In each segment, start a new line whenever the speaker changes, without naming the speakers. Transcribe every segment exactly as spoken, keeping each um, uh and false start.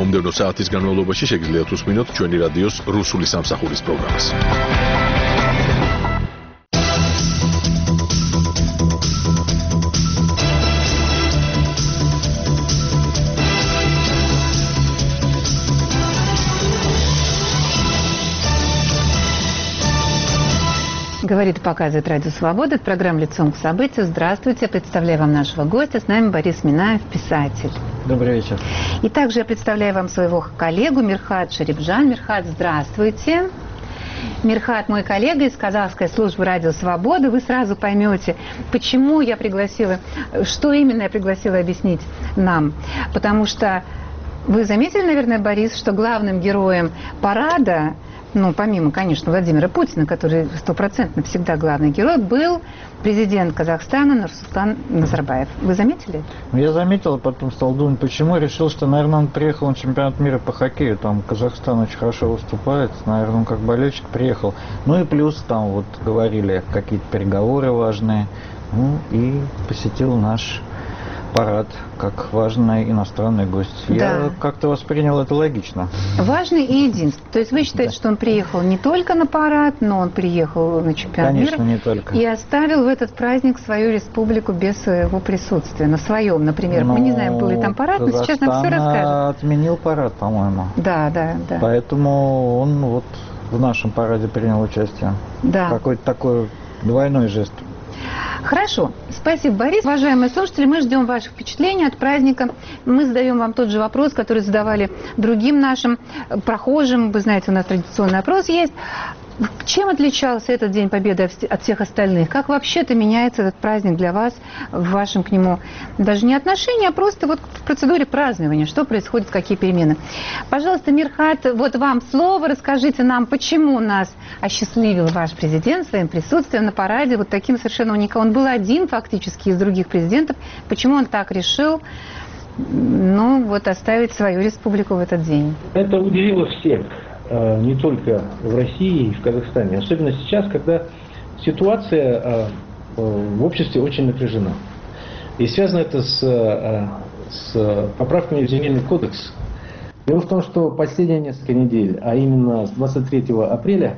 მომდევნო საათის განმავლობაში შეგიძლიათ უსმინოთ ჩვენი რადიოს რუსული სამსახურის პროგრამას.
Говорит и показывает Радио Свобода. Это программа «Лицом к событию». Здравствуйте. Я представляю вам нашего гостя. С нами Борис Минаев, писатель.
Добрый вечер.
И также я представляю вам своего коллегу Мирхат Шарипджан. Мирхат, здравствуйте. Мирхат мой коллега из казахской службы «Радио Свобода». Вы сразу поймете, почему я пригласила, что именно я пригласила объяснить нам. Потому что вы заметили, наверное, Борис, что главным героем парада, ну, помимо, конечно, Владимира Путина, который стопроцентно всегда главный герой, был президент Казахстана Нурсултан Назарбаев. Вы заметили?
Я заметил, а потом стал думать, почему. Решил, что, наверное, он приехал на чемпионат мира по хоккею. Там Казахстан очень хорошо выступает. Наверное, он как болельщик приехал. Ну и плюс там вот говорили какие-то переговоры важные. Ну и посетил наш парад как важный иностранный гость. Да. Я как-то воспринял это логично.
Важный и единственный. То есть вы считаете, да, что он приехал не только на парад, но он приехал на чемпионат мира?
Конечно, не только.
И оставил в этот праздник свою республику без своего присутствия. На своем, например.
Но
Мы не знаем, был ли там парад, но сейчас нам все расскажет.
Отменил парад, по-моему.
Да, да, да.
Поэтому он вот в нашем параде принял участие.
Да.
Какой-то такой двойной жест.
Хорошо. Спасибо, Борис. Уважаемые слушатели, мы ждем ваших впечатлений от праздника. Мы задаем вам тот же вопрос, который задавали другим нашим прохожим. Вы знаете, у нас традиционный опрос есть. Чем отличался этот День Победы от всех остальных? Как вообще-то меняется этот праздник для вас, в вашем к нему даже не отношении, а просто вот в процедуре празднования? Что происходит, какие перемены? Пожалуйста, Мирхат, вот вам слово. Расскажите нам, почему нас осчастливил ваш президент своим присутствием на параде, вот таким совершенно уникальным. Он был один фактически из других президентов. Почему он так решил, ну, вот оставить свою республику в этот день?
Это удивило всех. Не только в России и в Казахстане, особенно сейчас, когда ситуация в обществе очень напряжена. И связано это с, с поправками в Земельный кодекс. Дело в том, что последние несколько недель, а именно с двадцать третьего апреля,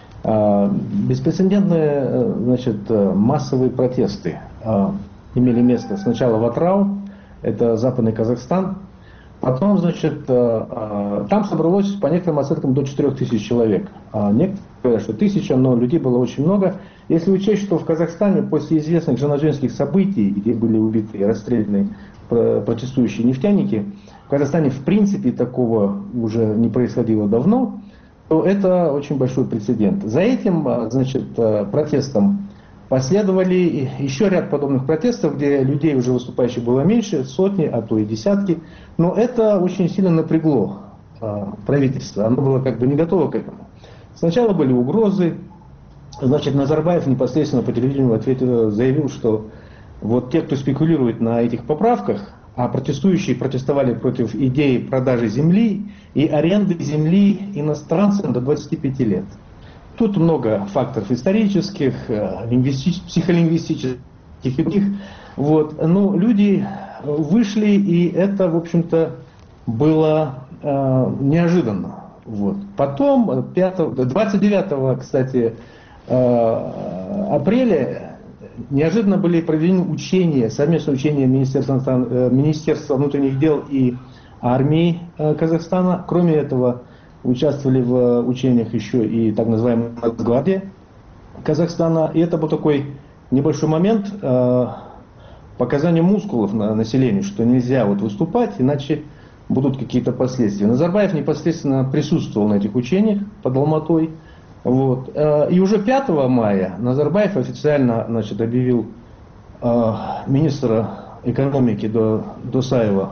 беспрецедентные, значит, массовые протесты имели место сначала в Атырау, это Западный Казахстан. Потом, значит, там собралось, по некоторым оценкам, до четырёх тысяч человек. Некоторые говорят, что тысяча, но людей было очень много. Если учесть, что в Казахстане после известных жанаджинских событий, где были убиты и расстреляны протестующие нефтяники, в Казахстане в принципе такого уже не происходило давно, то это очень большой прецедент. За этим, значит, протестом последовали еще ряд подобных протестов, где людей уже выступающих было меньше, сотни, а то и десятки. Но это очень сильно напрягло а, правительство. Оно было как бы не готово к этому. Сначала были угрозы. Значит, Назарбаев непосредственно по телевидению ответил, заявил, что вот те, кто спекулирует на этих поправках, а протестующие протестовали против идеи продажи земли и аренды земли иностранцам до двадцати пяти лет. Тут много факторов исторических, психолингвистических и других. Вот. Но люди вышли, и это, в общем-то, было э, неожиданно. Вот. Потом, пятого, двадцать девятого, кстати, э, апреля, неожиданно были проведены учения, совместные учения Министерства, э, Министерства внутренних дел и армии э, Казахстана. Кроме этого, участвовали в учениях еще и так называемая Нацгвардия Казахстана. И это был такой небольшой момент э, показания мускулов на населению, что нельзя вот выступать, иначе будут какие-то последствия. Назарбаев непосредственно присутствовал на этих учениях под Алматой. Вот. Э, и уже пятого мая Назарбаев официально, значит, объявил э, министра экономики Досаева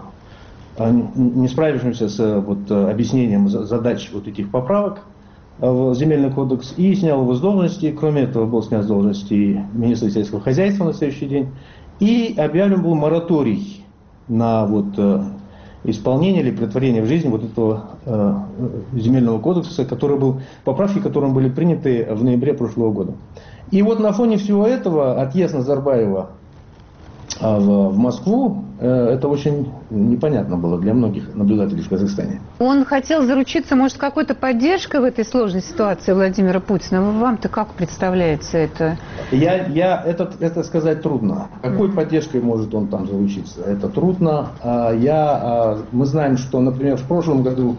не справившимся с вот, объяснением задач вот этих поправок в Земельный кодекс, и снял его с должности. Кроме этого, был снят с должности министра сельского хозяйства на следующий день. И объявлен был мораторий на вот, исполнение или претворение в жизнь вот этого э, Земельного кодекса, который был, поправки которым были приняты в ноябре прошлого года. И вот на фоне всего этого отъезд Назарбаева А в, в Москву э, это очень непонятно было для многих наблюдателей в Казахстане.
Он хотел заручиться, может, какой-то поддержкой в этой сложной ситуации Владимира Путина. Вам-то как представляется это?
Я, я это, это сказать трудно. Какой поддержкой может он там заручиться? Это трудно. А я, а, мы знаем, что, например, в прошлом году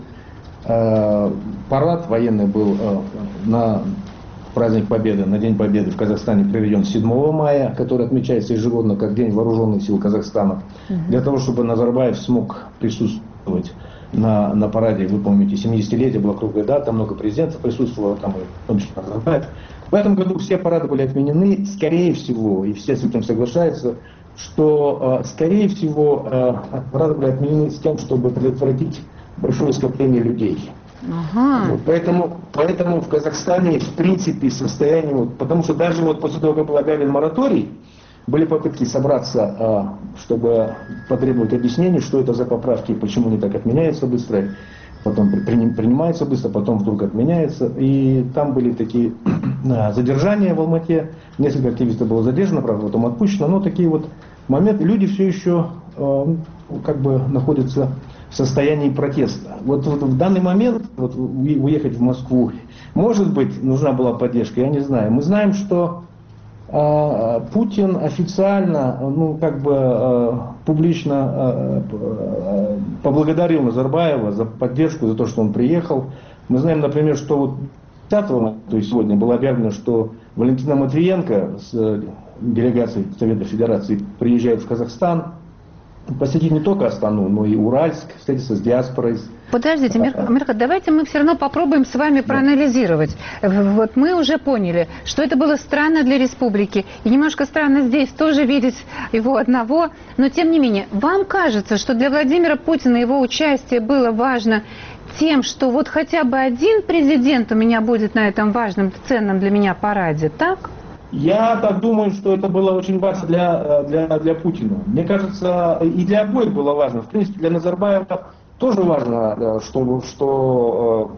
а, парад военный был а, на праздник Победы, на День Победы в Казахстане проведен седьмого мая, который отмечается ежегодно как День Вооруженных сил Казахстана. Угу. Для того, чтобы Назарбаев смог присутствовать на, на параде, вы помните, семидесятилетие была круглая дата, много президентов присутствовало, там и в том числе Назарбаев. В этом году все парады были отменены, скорее всего, и все с этим соглашаются, что, скорее всего, парады были отменены с тем, чтобы предотвратить большое скопление людей. Ага. Вот, поэтому, поэтому в Казахстане, в принципе, состояние, вот, потому что даже вот после того, как был объявлен мораторий, были попытки собраться, чтобы потребовать объяснений, что это за поправки, почему они так отменяются быстро, потом принимаются быстро, потом вдруг отменяются. И там были такие задержания в Алмате, несколько активистов было задержано, правда, потом отпущено, но такие вот моменты, люди все еще как бы находятся в состоянии протеста. Вот, вот в данный момент вот, уехать в Москву, может быть, нужна была поддержка, я не знаю. Мы знаем, что э, Путин официально, ну, как бы э, публично э, э, поблагодарил Назарбаева за поддержку, за то, что он приехал. Мы знаем, например, что вот десятого, то есть сегодня было объявлено, что Валентина Матвиенко с э, делегацией Совета Федерации приезжает в Казахстан. Посетить не только Астану, но и Уральск, встретиться с диаспорой.
Подождите, Мирхат, давайте мы все равно попробуем с вами проанализировать. Вот мы уже поняли, что это было странно для республики. И немножко странно здесь тоже видеть его одного. Но тем не менее, вам кажется, что для Владимира Путина его участие было важно тем, что вот хотя бы один президент у меня будет на этом важном, ценном для меня параде, так?
Я так думаю, что это было очень важно для, для, для Путина. Мне кажется, и для обоих было важно. В принципе, для Назарбаева тоже важно, что, что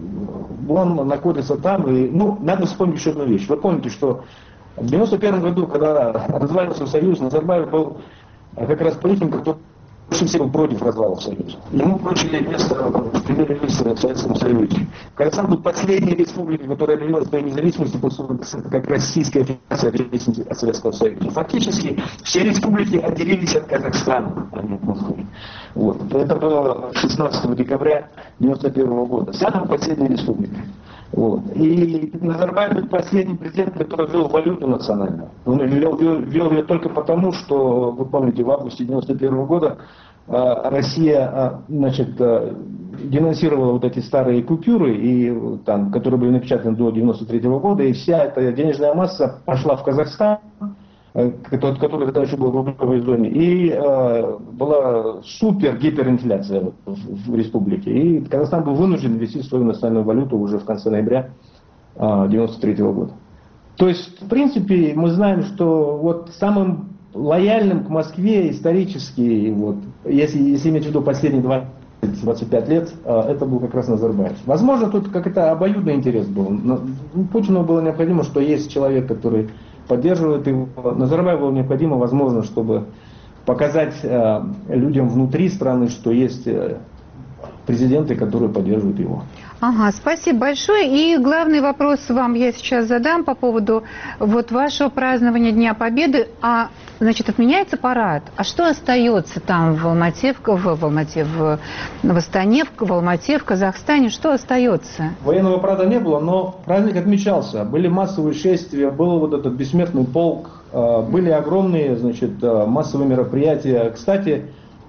он находится там. И, ну, надо вспомнить еще одну вещь. Вы помните, что в девяносто первом году, когда развалился Союз, Назарбаев был как раз политиком, который больше всего против развала Союза. Ему поручили место в премьер-министре в Советском Союзе. Казахстан был последней республикой, которая объявила свою независимость после того, как Российская Федерация отделилась от Советского Союза. Фактически все республики отделились от Казахстана, а не от Москвы. Вот. Это было шестнадцатого декабря девяносто первого года. Самая последняя республика. Вот. И Назарбаев был последний президент, который ввел валюту национальную. Он ввел, ввел, ввел ее только потому, что, вы помните, в августе девяносто первого года э, Россия э, значит, э, денонсировала вот эти старые купюры, и, там, которые были напечатаны до девяносто третьего года, и вся эта денежная масса пошла в Казахстан, э, который, который тогда еще был в рублевой зоне, и э, была супер гиперинфляция в, в, в республике. И Казахстан был вынужден ввести свою национальную валюту уже в конце ноября девяносто третьего года. То есть, в принципе, мы знаем, что вот самым лояльным к Москве исторически, вот, если, если иметь в виду последние двадцать пять лет, это был как раз Назарбаев. Возможно, тут как-то обоюдный интерес был. Но Путину было необходимо, что есть человек, который поддерживает его. Назарбаеву было необходимо, возможно, чтобы показать э, людям внутри страны, что есть э, президенты, которые поддерживают его.
Ага, спасибо большое. И главный вопрос вам я сейчас задам по поводу вот вашего празднования Дня Победы. А, значит, отменяется парад. А что остается там в Алмате, в, в, Алмате, в, в Астане, в, в Алмате, в Казахстане? Что остается?
Военного парада не было, но праздник отмечался. Были массовые шествия, был вот этот бессмертный полк, были огромные, значит, массовые мероприятия. Кстати,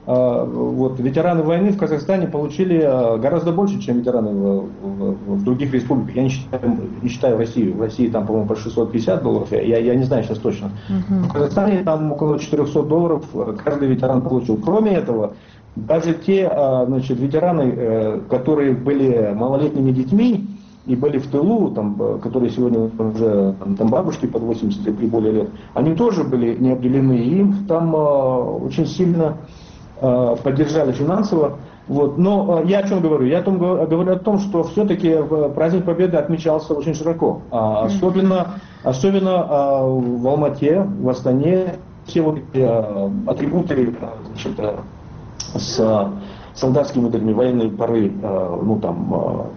вот, ветераны войны в Казахстане получили гораздо больше, чем ветераны в, в, в других республиках. Я не считаю, не считаю Россию. В России там, по-моему, по шестьсот пятьдесят долларов. Я, я не знаю сейчас точно. Uh-huh. В Казахстане там около четырехсот долларов каждый ветеран получил. Кроме этого, даже те, значит, ветераны, которые были малолетними детьми и были в тылу, там, которые сегодня уже там, бабушки под восемьдесят и более лет, они тоже были не обделены. И им там очень сильно поддержали финансово. Вот. Но я о чем говорю? Я о том, говорю о том, что все-таки праздник Победы отмечался очень широко. А особенно, особенно в Алмате, в Астане, все вот эти э, атрибуты, значит, э, с солдатскими моделями военной поры, э, ну там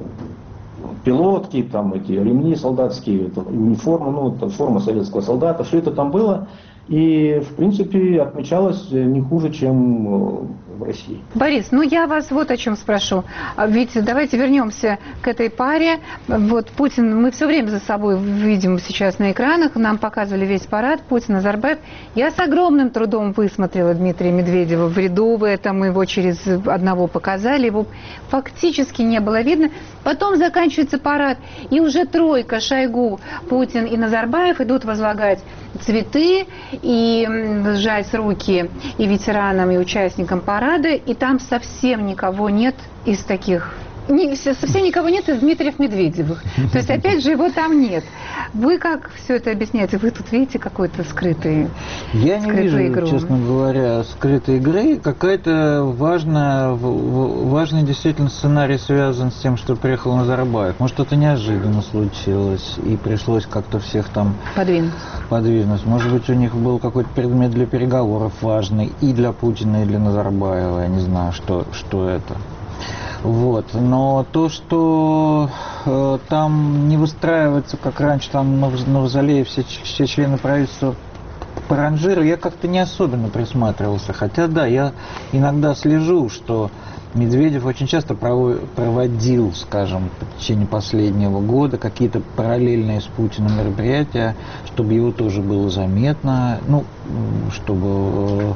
э, пилотки, там эти ремни солдатские, это, униформа, ну это форма советского солдата, все это там было. И, в принципе, отмечалось не хуже, чем в России.
Борис, ну я вас вот о чем спрошу. Ведь давайте вернемся к этой паре. Вот Путин, мы все время за собой видим сейчас на экранах, нам показывали весь парад, Путин, Назарбаев. Я с огромным трудом высмотрела Дмитрия Медведева в ряду, в этом его через одного показали, его фактически не было видно. Потом заканчивается парад, и уже тройка, Шойгу, Путин и Назарбаев идут возлагать цветы и сжать руки и ветеранам, и участникам парада, и там совсем никого нет из таких, не, совсем никого нет из Дмитриев Медведевых. То есть, опять же, его там нет. Вы как все это объясняете? Вы тут видите какой-то скрытый
Я не вижу,
игру?
честно говоря, скрытой игры. Какая-то важная, важный действительно сценарий связан с тем, что приехал Назарбаев. Может, это неожиданно случилось, и пришлось как-то всех там
подвинуть.
подвинуть. Может быть, у них был какой-то предмет для переговоров важный и для Путина, и для Назарбаева. Я не знаю, что, что это. Вот. Но то, что э, там не выстраивается, как раньше, там на Мавзолее все, все члены правительства по ранжиру, я как-то не особенно присматривался. Хотя, да, я иногда слежу, что Медведев очень часто проводил, скажем, в течение последнего года какие-то параллельные с Путиным мероприятия, чтобы его тоже было заметно, ну, чтобы э,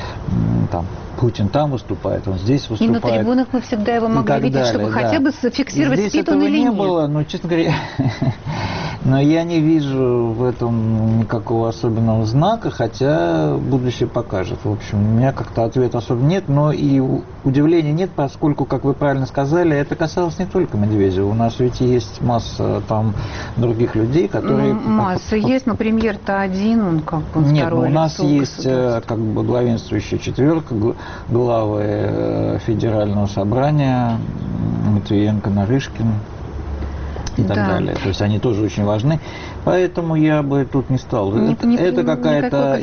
там Путин там выступает, он здесь выступает.
И на трибунах мы всегда его могли видеть,
далее,
чтобы
да.
хотя бы зафиксировать,
здесь
спит он
этого
или
не
нет.
было, но, честно говоря, но я не вижу в этом никакого особенного знака, хотя будущее покажет. В общем, у меня как-то ответа особо нет, но и удивления нет, поскольку, как вы правильно сказали, это касалось не только Медведева. У нас ведь есть масса там других людей, которые...
Ну, масса есть, но премьер-то один, он как бы
Нет,
второй
ну, у нас
лицо
есть как бы главенствующая четверка, главы Федерального собрания, Матвиенко, Нарышкин и так
да.
далее. То есть они тоже очень важны. Поэтому я бы тут не стал.
Не,
это
не,
это какая-то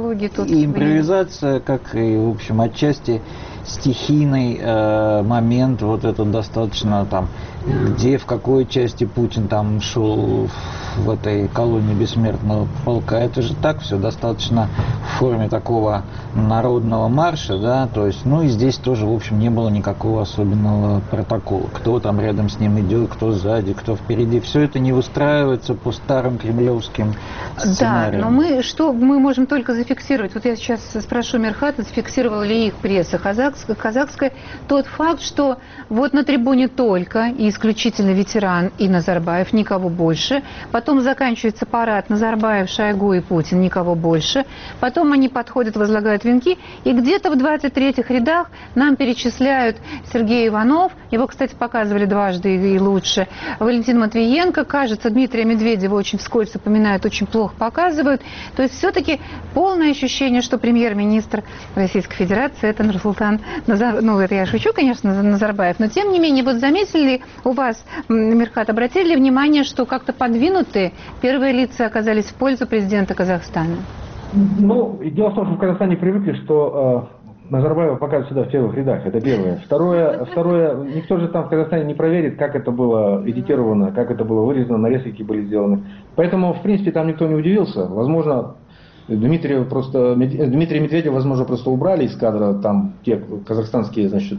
импровизация, как и, в общем, отчасти стихийный э, момент, вот этот достаточно там, где, в какой части Путин там шел в этой колонии бессмертного полка. Это же так все достаточно в форме такого народного марша, да, то есть, ну и здесь тоже, в общем, не было никакого особенного протокола. Кто там рядом с ним идет, кто сзади, кто впереди. Все это не выстраивается по старым кремлевским сценариям.
Да, но мы что мы можем только зафиксировать. Вот я сейчас спрошу Мирхата, зафиксировала ли их пресса казахская, казахская тот факт, что вот на трибуне только и исключительно ветеран и Назарбаев, никого больше. Потом заканчивается парад Назарбаев, Шойгу и Путин, никого больше. Потом они подходят, возлагают венки, и где-то в двадцать третьих рядах нам перечисляют Сергей Иванов, его, кстати, показывали дважды и лучше, Валентин Матвиенко, кажется, Дмитрия Медведева очень вскользь упоминают, очень плохо показывают. То есть все-таки полное ощущение, что премьер-министр Российской Федерации это Нурсултан Назар... ну это я шучу, конечно, Назарбаев, но тем не менее, вот заметили ли у вас, Мирхат, обратили ли внимание, что как-то подвинутые первые лица оказались в пользу президента Казахстана?
Ну, дело в том, что в Казахстане привыкли, что э, Назарбаева показывают сюда в первых рядах, это первое. Второе, второе, никто же там в Казахстане не проверит, как это было эдитировано, как это было вырезано, нарезки были сделаны. Поэтому, в принципе, там никто не удивился. Возможно, Дмитрия просто, Дмитрия Медведева, возможно, просто убрали из кадра там те казахстанские, значит,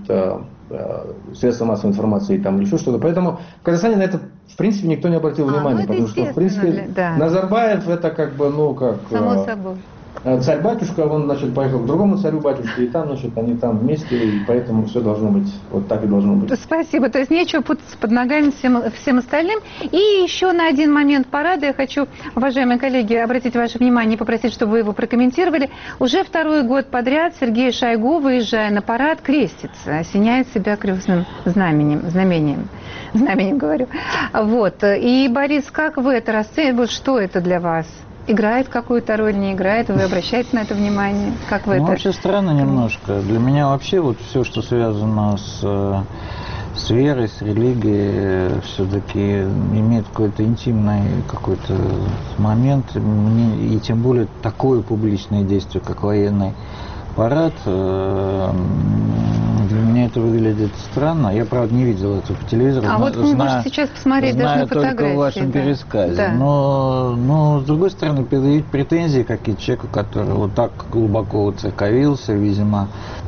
средства массовой информации там или еще что-то. Поэтому в Казахстане на это, в принципе, никто не обратил
а,
внимания,
ну
потому что, в принципе,
да.
Назарбаев это как бы, ну, как...
Само собой.
Царь-батюшка, он, значит, поехал к другому царю-батюшке, и там, значит, они там вместе, и поэтому все должно быть, вот так и должно быть.
Спасибо, то есть нечего путаться под ногами всем, всем остальным. И еще на один момент парада я хочу, уважаемые коллеги, обратить ваше внимание и попросить, чтобы вы его прокомментировали. Уже второй год подряд Сергей Шойгу, выезжая на парад, крестится, осеняет себя крестным знаменем, знамением, знаменем говорю. Вот, и, Борис, как вы это расцениваете, что это для вас? Играет какую-то роль, не играет? Вы обращаете на это внимание? Как вы
ну,
это...
вообще странно немножко. Для меня вообще вот все, что связано с с верой, с религией все-таки имеет какой-то интимный какой-то момент, мне, и тем более такое публичное действие, как военный парад, для меня это выглядит странно. Я, правда, не видел это по телевизору.
А вот вы можете сейчас посмотреть даже на фотографии.
Только в вашем
да.
пересказе.
Да.
Но, но, с другой стороны, предъявить претензии какие-то человеку, который вот так глубоко уцерковился, видимо,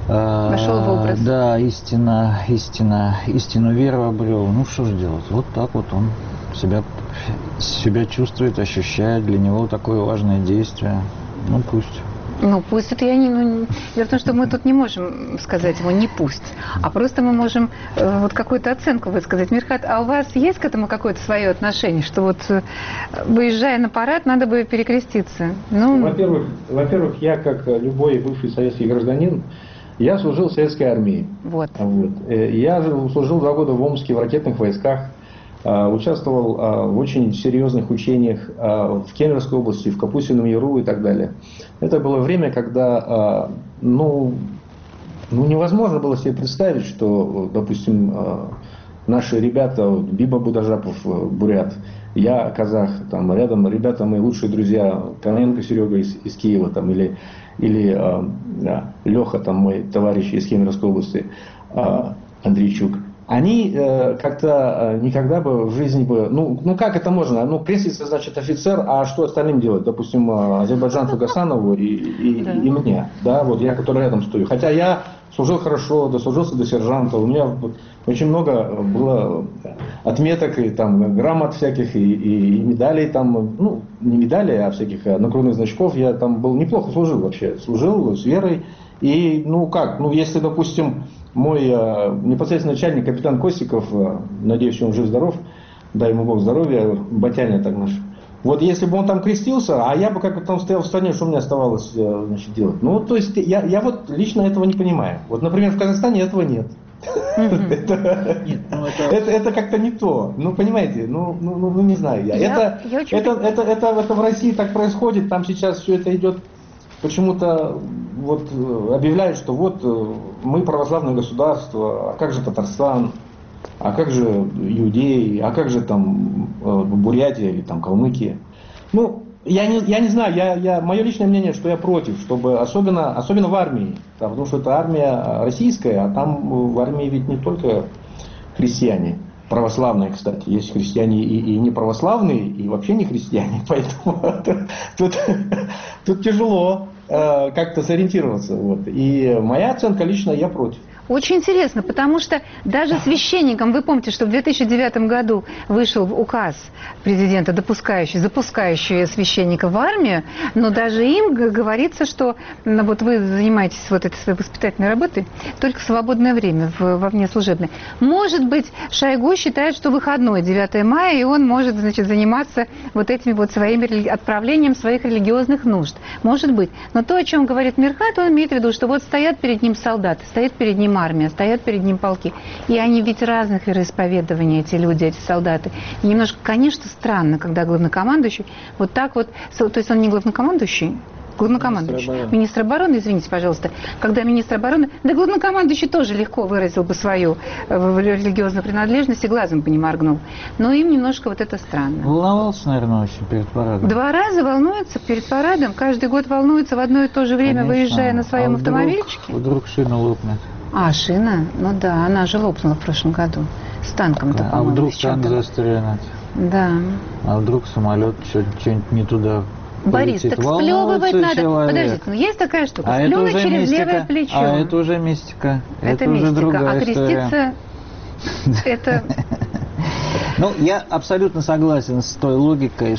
вошел в образ.
Да, истина, истина, истину веру обрел. Ну, что же делать? Вот так вот он себя, себя чувствует, ощущает. Для него такое важное действие. Ну, пусть.
Ну, пусть это я не... Ну, дело в том, что мы тут не можем сказать ему «не пусть», а просто мы можем э, вот какую-то оценку высказать. Мирхат, а у вас есть к этому какое-то свое отношение, что вот э, выезжая на парад, надо бы перекреститься? Ну...
Во-первых, во-первых, я, как любой бывший советский гражданин, я служил в советской армии.
Вот.
Вот. Я служил два года в Омске в ракетных войсках. Участвовал в очень серьезных учениях в Кемеровской области, в Капустином Яру и так далее. Это было время, когда ну, ну, невозможно было себе представить, что, допустим, наши ребята, Биба Будажапов, бурят, я казах, там рядом ребята мои лучшие друзья, Кононенко Серега из, из Киева, там, или, или да, Леха, там, мой товарищ из Кемеровской области, Андрейчук. Они э, как-то э, никогда бы в жизни бы... Ну, ну как это можно? Ну, крестится, значит, офицер, а что остальным делать? Допустим, азербайджанцу Гасанову и, и, да. и мне, да, вот я, который рядом стою. Хотя я служил хорошо, дослужился до сержанта, у меня очень много было отметок и там грамот всяких, и, и, и медалей там, ну, не медалей, а всяких нагрудных значков. Я там был неплохо служил вообще, служил с верой. И, ну как, ну если, допустим, мой э, непосредственный начальник, капитан Костиков, э, надеюсь, он жив-здоров, дай ему Бог здоровья, батяня так наш. Вот если бы он там крестился, а я бы как бы там стоял в стороне, что мне оставалось э, значит, делать? Ну, то есть я, я вот лично этого не понимаю. Вот, например, в Казахстане этого нет. Это как-то не то. Ну, понимаете, ну, ну не знаю я. Это в России так происходит, там сейчас все это идет. Почему-то вот объявляют, что вот мы православное государство, а как же Татарстан, а как же иудеи, а как же там Бурятия или там Калмыкия. Ну, я не, я не знаю, я, я, мое личное мнение, что я против, чтобы особенно, особенно в армии, там, потому что это армия российская, а там в армии ведь не только христиане. Православные, кстати, есть христиане и, и не православные, и вообще не христиане, поэтому тут, тут тяжело э, как-то сориентироваться. Вот. И моя оценка лично, я против.
Очень интересно, потому что даже священникам, вы помните, что в две тысячи девятом году вышел указ президента, допускающий, запускающий священников в армию, но даже им говорится, что ну, вот вы занимаетесь вот этой своей воспитательной работой только в свободное время, в, во внеслужебное. Может быть, Шойгу считает, что выходной девятое мая, и он может, значит, заниматься вот этими вот своими отправлением своих религиозных нужд. Может быть. Но то, о чем говорит Мирхат, он имеет в виду, что вот стоят перед ним солдаты, стоят перед ним армия, стоят перед ним полки. И они ведь разных вероисповеданий, эти люди, эти солдаты. И немножко, конечно, странно, когда главнокомандующий вот так вот, то есть он не главнокомандующий, главнокомандующий, министр обороны. министр обороны, извините, пожалуйста, когда министр обороны, да главнокомандующий тоже легко выразил бы свою религиозную принадлежность и глазом бы не моргнул. Но им немножко вот это странно.
Волновался, наверное, очень перед парадом.
Два раза волнуется перед парадом, каждый год волнуется в одно и то же время, конечно, выезжая на своем а вдруг, автомобильчике.
Вдруг шина лопнет.
А, шина? Ну да, она же лопнула в прошлом году. С танком-то,
да,
по-моему.
А вдруг танк застрянет?
Да.
А вдруг самолет что-нибудь не туда
Борис,
полетит?
так сплевывать надо.
Человек.
Подождите, ну есть такая штука.
А
сплевывать через
мистика.
левое плечо.
А это уже мистика.
Это,
это
мистика.
Уже другая
а креститься это...
Ну, я абсолютно согласен с той логикой,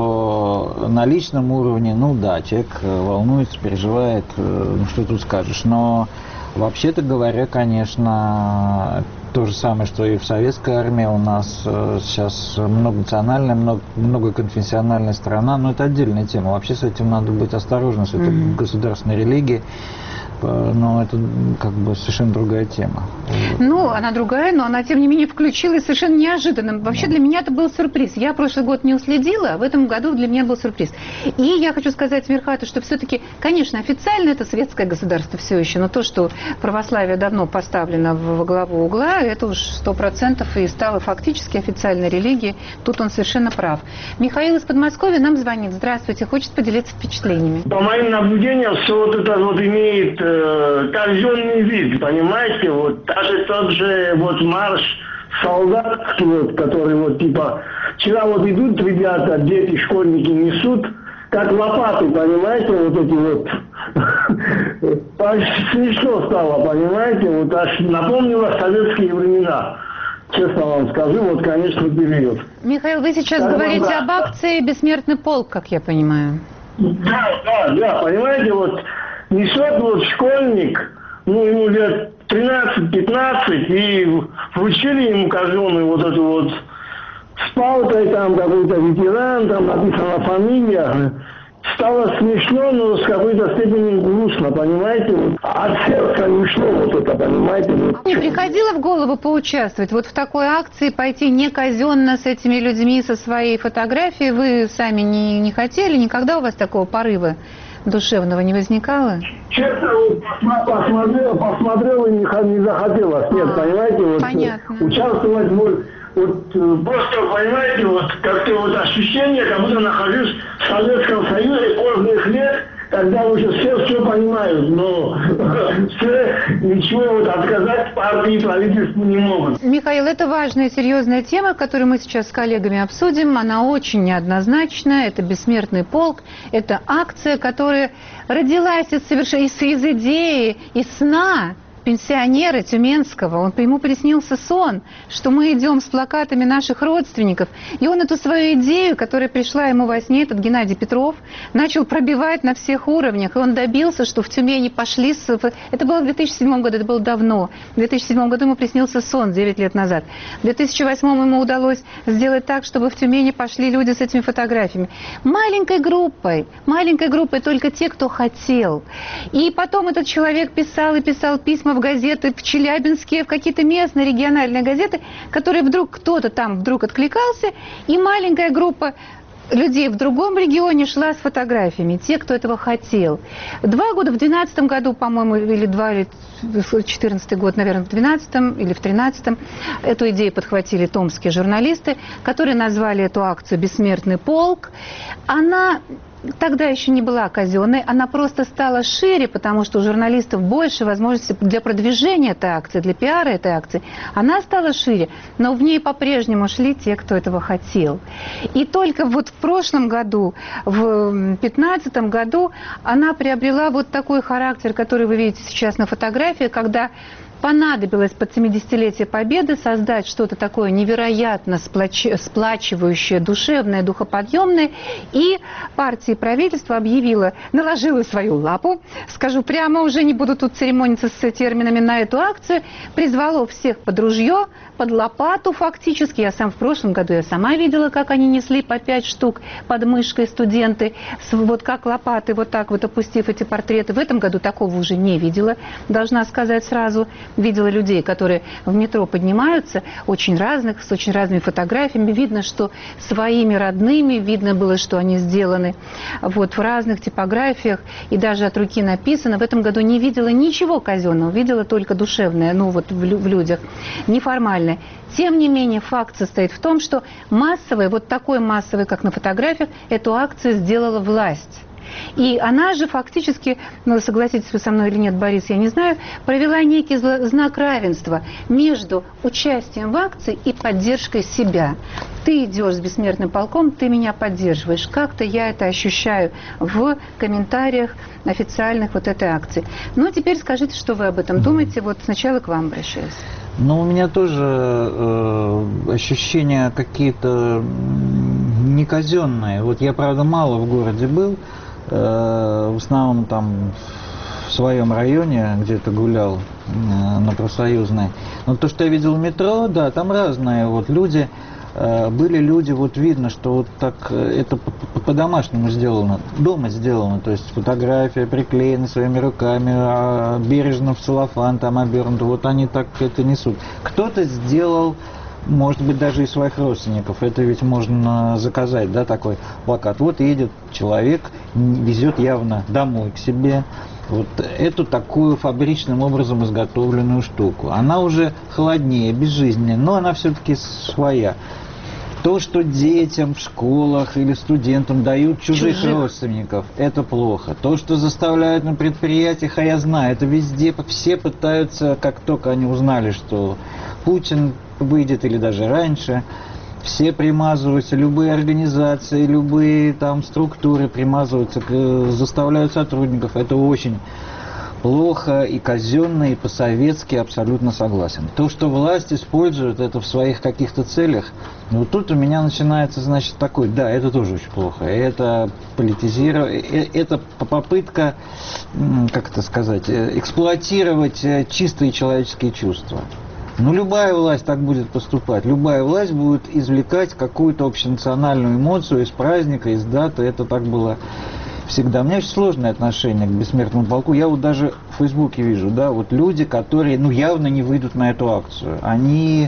что на личном уровне, ну да, человек волнуется, переживает, ну что тут скажешь, но вообще-то говоря, конечно, то же самое, что и в советской армии. У нас сейчас многонациональная, много, многоконфессиональная страна, но это отдельная тема. Вообще с этим надо быть осторожным, с этой mm-hmm. государственной религией. но это как бы совершенно другая тема.
Ну, она другая, но она, тем не менее, включилась совершенно неожиданно. Вообще для меня это был сюрприз. Я прошлый год не уследила, а в этом году для меня был сюрприз. И я хочу сказать Мирхату, что все-таки, конечно, официально это светское государство все еще, но то, что православие давно поставлено во главу угла, это уж сто процентов и стало фактически официальной религией. Тут он совершенно прав. Михаил из Подмосковья нам звонит. Здравствуйте, хочет поделиться впечатлениями.
По моим наблюдениям, все вот это вот имеет э, казенный вид, понимаете? Вот даже тот же вот марш солдат, вот, который вот типа вчера вот идут ребята, дети, школьники несут, как лопаты, понимаете, вот эти вот. Аж смешно стало, понимаете, вот аж напомнило советские времена. Честно вам скажу, вот, конечно, период.
Михаил, вы сейчас так, говорите да. об акции «Бессмертный полк», как я понимаю.
Да, да, да, понимаете, вот несет вот школьник, ну, ему лет тринадцать-пятнадцать, и вручили ему казенную вот эту вот с палкой, там какой-то ветеран, там написана фамилия. Стало смешно, но с какой-то степени грустно, понимаете? От сердца не шло вот это, понимаете?
Не приходило в голову поучаствовать вот в такой акции, пойти не казенно с этими людьми, со своей фотографией? Вы сами не, не хотели? Никогда у вас такого порыва душевного не возникало?
Честно, посмотрел, посмотрел и не, не захотелось. Нет, а, понимаете? Вот,
понятно.
Участвовать вот, вот просто, понимаете, вот как-то вот ощущение, как будто нахожусь в Советском Союзе поздних лет, когда уже все все понимают, но все ничего вот отказать партии и правительству не могут.
Михаил, это важная и серьезная тема, которую мы сейчас с коллегами обсудим. Она очень неоднозначна. Это «Бессмертный полк». Это акция, которая родилась из, соверш... из, из идеи, из сна пенсионера Тюменского. Он, ему приснился сон, что мы идем с плакатами наших родственников. И он эту свою идею, которая пришла ему во сне, этот Геннадий Петров, начал пробивать на всех уровнях. И он добился, что в Тюмени пошли... С... Это было в две тысячи седьмом году, это было давно. В две тысячи седьмом году ему приснился сон, девять лет назад. В две тысячи восьмом ему удалось сделать так, чтобы в Тюмени пошли люди с этими фотографиями. Маленькой группой, маленькой группой, только те, кто хотел. И потом этот человек писал и писал письма в газеты, в Челябинске, в какие-то местные региональные газеты, которые вдруг кто-то там вдруг откликался, и маленькая группа людей в другом регионе шла с фотографиями, те, кто этого хотел. Два года, в двенадцатом году, по-моему, или два, или четырнадцатый год, наверное, в двенадцатом или в тринадцатом, эту идею подхватили томские журналисты, которые назвали эту акцию «Бессмертный полк». Она тогда еще не была казенной, она просто стала шире, потому что у журналистов больше возможностей для продвижения этой акции, для пиара этой акции. Она стала шире, но в ней по-прежнему шли те, кто этого хотел. И только вот в прошлом году, в две тысячи пятнадцатом году, она приобрела вот такой характер, который вы видите сейчас на фотографии, когда понадобилось под семидесятилетие Победы создать что-то такое невероятно сплач... сплачивающее, душевное, духоподъемное. И партия и правительство объявило, наложило свою лапу, скажу прямо, уже не буду тут церемониться с терминами, на эту акцию, призвало всех под ружье, под лопату фактически. Я сам в прошлом году, я сама видела, как они несли по пять штук под мышкой студенты, вот как лопаты, вот так вот опустив эти портреты. В этом году такого уже не видела, должна сказать сразу. Видела людей, которые в метро поднимаются, очень разных, с очень разными фотографиями. Видно, что своими родными, видно было, что они сделаны вот в разных типографиях и даже от руки написано. В этом году не видела ничего казенного, видела только душевное, ну вот в, в людях, неформальное. Тем не менее, факт состоит в том, что массовый, вот такой массовый, как на фотографиях, эту акцию сделала власть. И она же фактически, ну, согласитесь вы со мной или нет, Борис, я не знаю, провела некий знак равенства между участием в акции и поддержкой себя. Ты идешь с «Бессмертным полком», ты меня поддерживаешь. Как-то я это ощущаю в комментариях официальных вот этой акции. Ну, теперь скажите, что вы об этом думаете. Вот сначала к вам обращаюсь.
Ну, у меня тоже э, ощущения какие-то неказенные. Вот я, правда, мало в городе был. В основном там в своем районе где-то гулял на Профсоюзной. Но то, что я видел в метро, да, там разные вот люди. были люди, вот видно, что вот так это по-домашнему сделано, дома сделано, то есть фотография приклеена своими руками, бережно в целлофан там обернуто, вот они так это несут. Кто-то сделал, может быть, даже из своих родственников, это ведь можно заказать, да, такой плакат. Вот едет человек, везет явно домой к себе вот эту такую фабричным образом изготовленную штуку. Она уже холоднее, безжизненнее, но она все-таки своя. То, что детям в школах или студентам дают чужих, чужих родственников, это плохо. То, что заставляют на предприятиях, а я знаю, это везде, все пытаются, как только они узнали, что Путин выйдет или даже раньше, все примазываются, любые организации, любые там структуры примазываются, заставляют сотрудников. Это очень плохо и казенно, и по-советски абсолютно согласен. То, что власть использует это в своих каких-то целях, вот тут у меня начинается, значит, такой, да, это тоже очень плохо. Это политизировать, это попытка, как это сказать, эксплуатировать чистые человеческие чувства. Но любая власть так будет поступать. Любая власть будет извлекать какую-то общенациональную эмоцию из праздника, из даты. Это так было всегда. У меня очень сложное отношение к бессмертному полку. Я вот даже в Фейсбуке вижу, да, вот люди, которые, ну, явно не выйдут на эту акцию. Они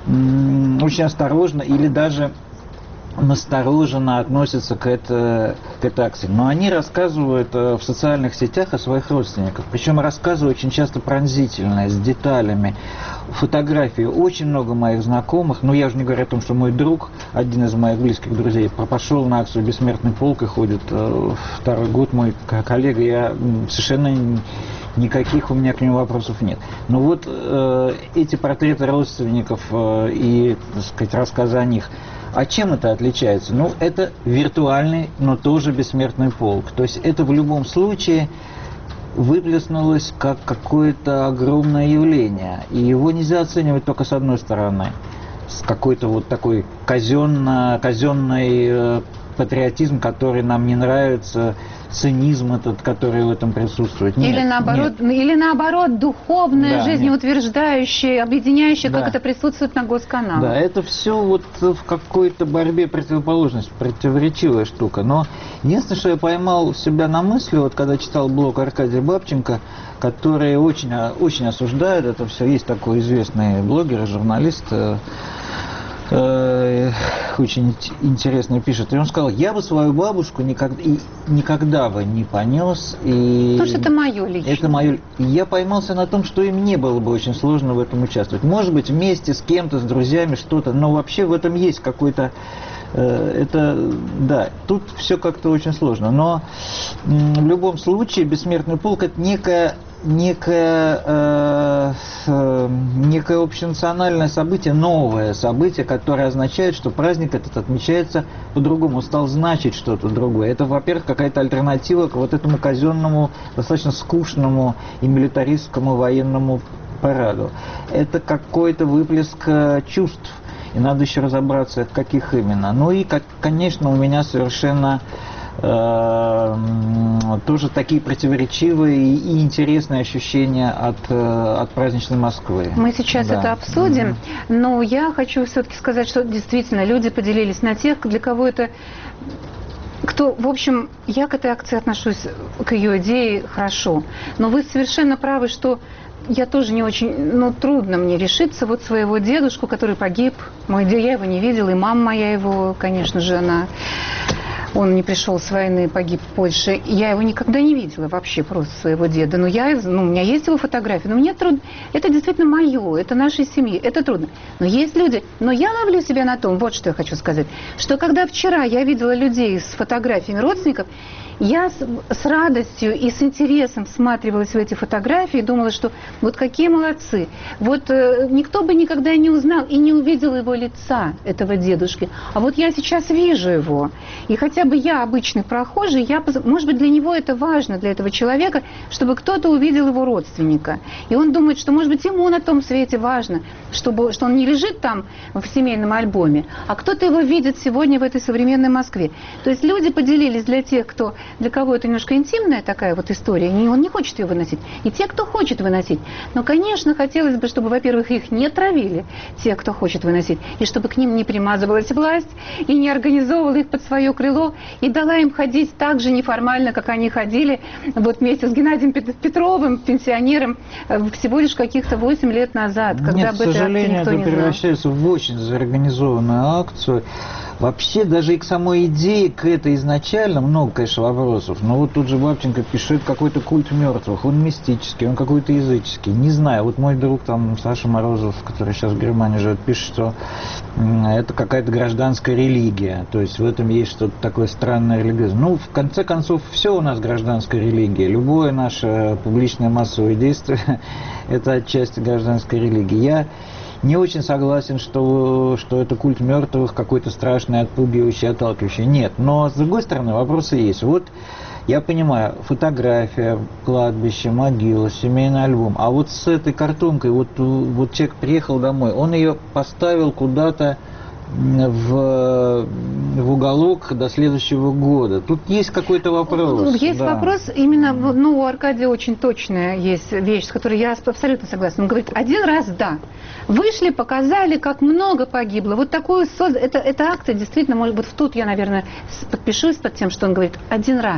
м- очень осторожно или даже настороженно относятся к, это, к этой акции. Но они рассказывают э, в социальных сетях о своих родственниках. Причем рассказывают очень часто пронзительно, с деталями. Фотографии. Очень много моих знакомых, но я уже не говорю о том, что мой друг, один из моих близких друзей, пошел на акцию «Бессмертный полк» и ходит э, второй год, мой коллега. Я совершенно никаких у меня к нему вопросов нет. Но вот э, эти портреты родственников э, и, так сказать, рассказы о них. А чем это отличается? Ну, это виртуальный, но тоже бессмертный полк. То есть это в любом случае выплеснулось как какое-то огромное явление. И его нельзя оценивать только с одной стороны. С какой-то вот такой казенно, казенный э, патриотизм, который нам не нравится, цинизм этот, который в этом присутствует. Нет,
или наоборот,
нет.
или наоборот, духовное,
да,
жизнеутверждающее, объединяющее,
да.
как это присутствует на Госканале.
Да, это все вот в какой-то борьбе противоположность, противоречивая штука. Но единственное, что я поймал себя на мысли, вот когда читал блог Аркадия Бабченко, который очень, очень осуждает это все. Есть такой известный блогер, журналист, очень интересно пишет. И он сказал, я бы свою бабушку никогда, и никогда бы не понес. И
потому что это мое личное.
Это мое. И я поймался на том, что и мне было бы очень сложно в этом участвовать. Может быть, вместе с кем-то, с друзьями что-то, но вообще в этом есть какой-то... Э, это, да, тут все как-то очень сложно. Но м, в любом случае «Бессмертный полк» — это некая... Некое, э, э, некое общенациональное событие, новое событие, которое означает, что праздник этот отмечается по-другому, стал значить что-то другое. Это, во-первых, какая-то альтернатива к вот этому казенному, достаточно скучному и милитаристскому военному параду. Это какой-то выплеск чувств, и надо еще разобраться, каких именно. Ну и, как, конечно, у меня совершенно... тоже такие противоречивые и интересные ощущения от, от праздничной Москвы.
Мы сейчас
да.
это обсудим, mm-hmm. но я хочу все-таки сказать, что действительно люди поделились на тех, для кого это... Кто, в общем, я к этой акции отношусь, к ее идее хорошо, но вы совершенно правы, что я тоже не очень, ну, трудно мне решиться вот своего дедушку, который погиб, мой дед, я его не видела, и мама моя его, конечно же, она... Он не пришел с войны, погиб в Польше. Я его никогда не видела вообще, просто своего деда. Но я, ну, у меня есть его фотографии, но мне трудно. Это действительно мое, это нашей семьи, это трудно. Но есть люди, но я ловлю себя на том, вот что я хочу сказать, что когда вчера я видела людей с фотографиями родственников, я с, с радостью и с интересом всматривалась в эти фотографии и думала, что вот какие молодцы. Вот э, никто бы никогда не узнал и не увидел его лица, этого дедушки. А вот я сейчас вижу его. И хотя бы я обычный прохожий, я, может быть, для него это важно, для этого человека, чтобы кто-то увидел его родственника. И он думает, что, может быть, ему на том свете важно, чтобы, что он не лежит там в семейном альбоме, а кто-то его видит сегодня в этой современной Москве. То есть люди поделились для тех, кто для кого это немножко интимная такая вот история, и он не хочет ее выносить. И те, кто хочет выносить. Но, конечно, хотелось бы, чтобы, во-первых, их не травили, те, кто хочет выносить, и чтобы к ним не примазывалась власть, и не организовывала их под свое крыло, и дала им ходить так же неформально, как они ходили вот вместе с Геннадием Петровым, пенсионером, всего лишь каких-то восемь лет назад, когда
Нет,
об этой акции никто не знал.
к сожалению, это превращается в очень заорганизованную акцию. Вообще, даже и к самой идее, к этой изначально много, конечно, вопросов. Но вот тут же Бабченко пишет какой-то культ мертвых. Он мистический, он какой-то языческий. Не знаю, вот мой друг там Саша Морозов, который сейчас в Германии живет, пишет, что это какая-то гражданская религия. То есть в этом есть что-то такое странное религиозное. Ну, в конце концов, все у нас гражданская религия. Любое наше публичное массовое действие – это отчасти гражданская религия. Я не очень согласен, что, что это культ мертвых, какой-то страшный, отпугивающий, отталкивающий. Нет, но с другой стороны вопросы есть. Вот я понимаю, фотография, кладбище, могила, семейный альбом. А вот с этой картонкой, вот, вот человек приехал домой, он ее поставил куда-то в, в уголок до следующего года. Тут есть какой-то вопрос.
Есть да. вопрос, именно, ну, у Аркадия очень точная есть вещь, с которой я абсолютно согласна. Он говорит, один раз да. Вышли, показали, как много погибло. Вот такую соз... это, эта акция действительно, может быть, тут я, наверное, подпишусь под тем, что он говорит, один раз.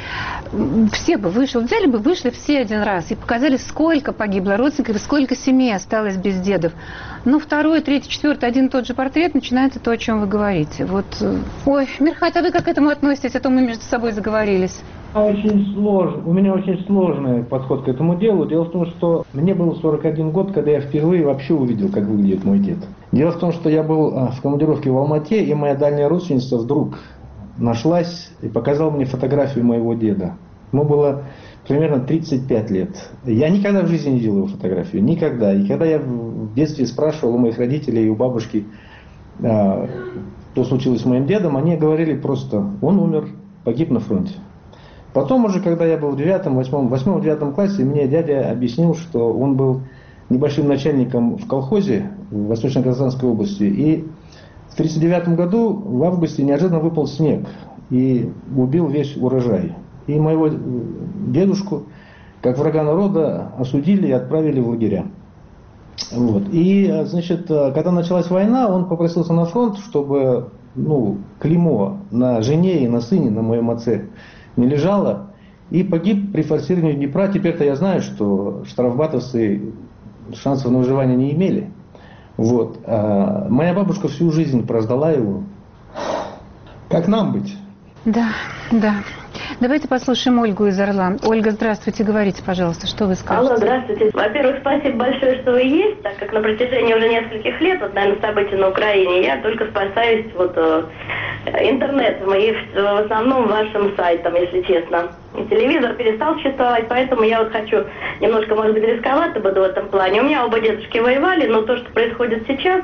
Все бы вышли, взяли бы, вышли все один раз и показали, сколько погибло родственников, сколько семей осталось без дедов. Ну, второй, третий, четвертый, один и тот же портрет, начинается то, о чем вы говорите. Вот, ой, Мирхат, а вы как к этому относитесь? А то мы между собой заговорились.
Очень сложно. У меня очень сложный подход к этому делу. Дело в том, что мне было сорок один год, когда я впервые вообще увидел, как выглядит мой дед. Дело в том, что я был в командировке в Алмате, и моя дальняя родственница вдруг нашлась и показала мне фотографию моего деда. Ему было примерно тридцать пять лет. Я никогда в жизни не видел его фотографию. Никогда. И когда я в детстве спрашивал у моих родителей и у бабушки, что случилось с моим дедом, они говорили просто, он умер, погиб на фронте. Потом уже, когда я был в девятом, восьмом, восьмом, девятом классе, мне дядя объяснил, что он был небольшим начальником в колхозе в Восточно-Казанской области. И в тридцать девятом году в августе неожиданно выпал снег и убил весь урожай. И моего дедушку, как врага народа, осудили и отправили в лагеря. Вот. И, значит, когда началась война, он попросился на фронт, чтобы ну, клеймо на жене и на сыне, на моем отце, не лежало, и погиб при форсировании Днепра. Теперь-то я знаю, что штрафбатовцы шансов на выживание не имели. Вот. А моя бабушка всю жизнь прождала его. Как нам быть?
Да, да. Давайте послушаем Ольгу из Орла. Ольга, здравствуйте, говорите, пожалуйста, что вы скажете?
Алло, здравствуйте. Во-первых, спасибо большое, что вы есть, так как на протяжении уже нескольких лет, вот, наверное, событий на Украине, я только спасаюсь вот э, интернетом и в основном вашим сайтом, если честно. И телевизор перестал существовать, поэтому я вот хочу немножко, может быть, рисковато буду в этом плане. У меня оба дедушки воевали, но то, что происходит сейчас,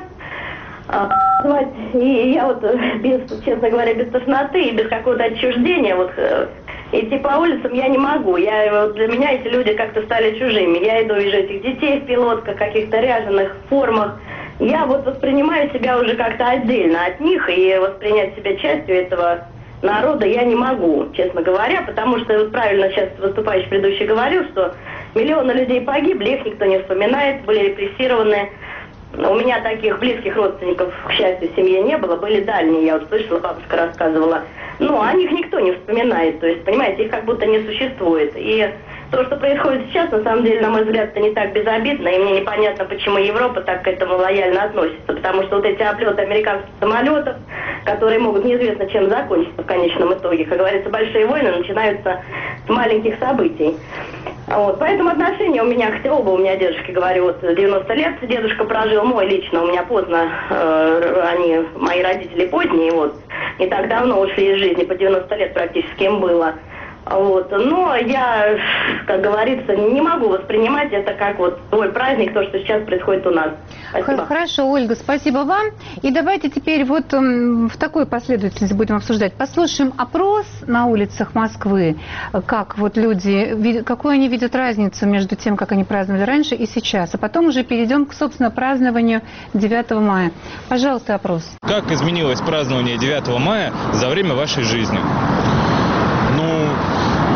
и я вот, без, честно говоря, без тошноты и без какого-то отчуждения, вот, идти по улицам я не могу. Я, вот, для меня эти люди как-то стали чужими. Я иду, вижу этих детей в пилотках, каких-то ряженых формах. Я вот воспринимаю себя уже как-то отдельно от них, и воспринять себя частью этого народа я не могу, честно говоря, потому что, вот правильно сейчас выступающий предыдущий говорил, что миллионы людей погибли, их никто не вспоминает, были репрессированы. У меня таких близких родственников, к счастью, в семье не было, были дальние, я вот слышала, бабушка рассказывала. Но о них никто не вспоминает, то есть, понимаете, их как будто не существует. И то, что происходит сейчас, на самом деле, на мой взгляд, это не так безобидно, и мне непонятно, почему Европа так к этому лояльно относится, потому что вот эти облеты американских самолетов, которые могут неизвестно чем закончиться в конечном итоге, как говорится, большие войны начинаются с маленьких событий. Вот, поэтому отношения у меня, хотя оба у меня дедушки, говорю, вот девяносто лет дедушка прожил, мой лично, у меня поздно, э, они, мои родители поздние, вот, не так давно ушли из жизни, по девяносто лет практически им было. Вот. Но я, как говорится, не могу воспринимать это как вот свой праздник, то, что сейчас происходит у нас. Спасибо.
Хорошо, Ольга, спасибо вам. И давайте теперь вот в такой последовательности будем обсуждать. Послушаем опрос на улицах Москвы, как вот люди, какую они видят разницу между тем, как они праздновали раньше и сейчас. А потом уже перейдем к, собственно, празднованию девятого мая. Пожалуйста, опрос.
Как изменилось празднование девятого мая за время вашей жизни?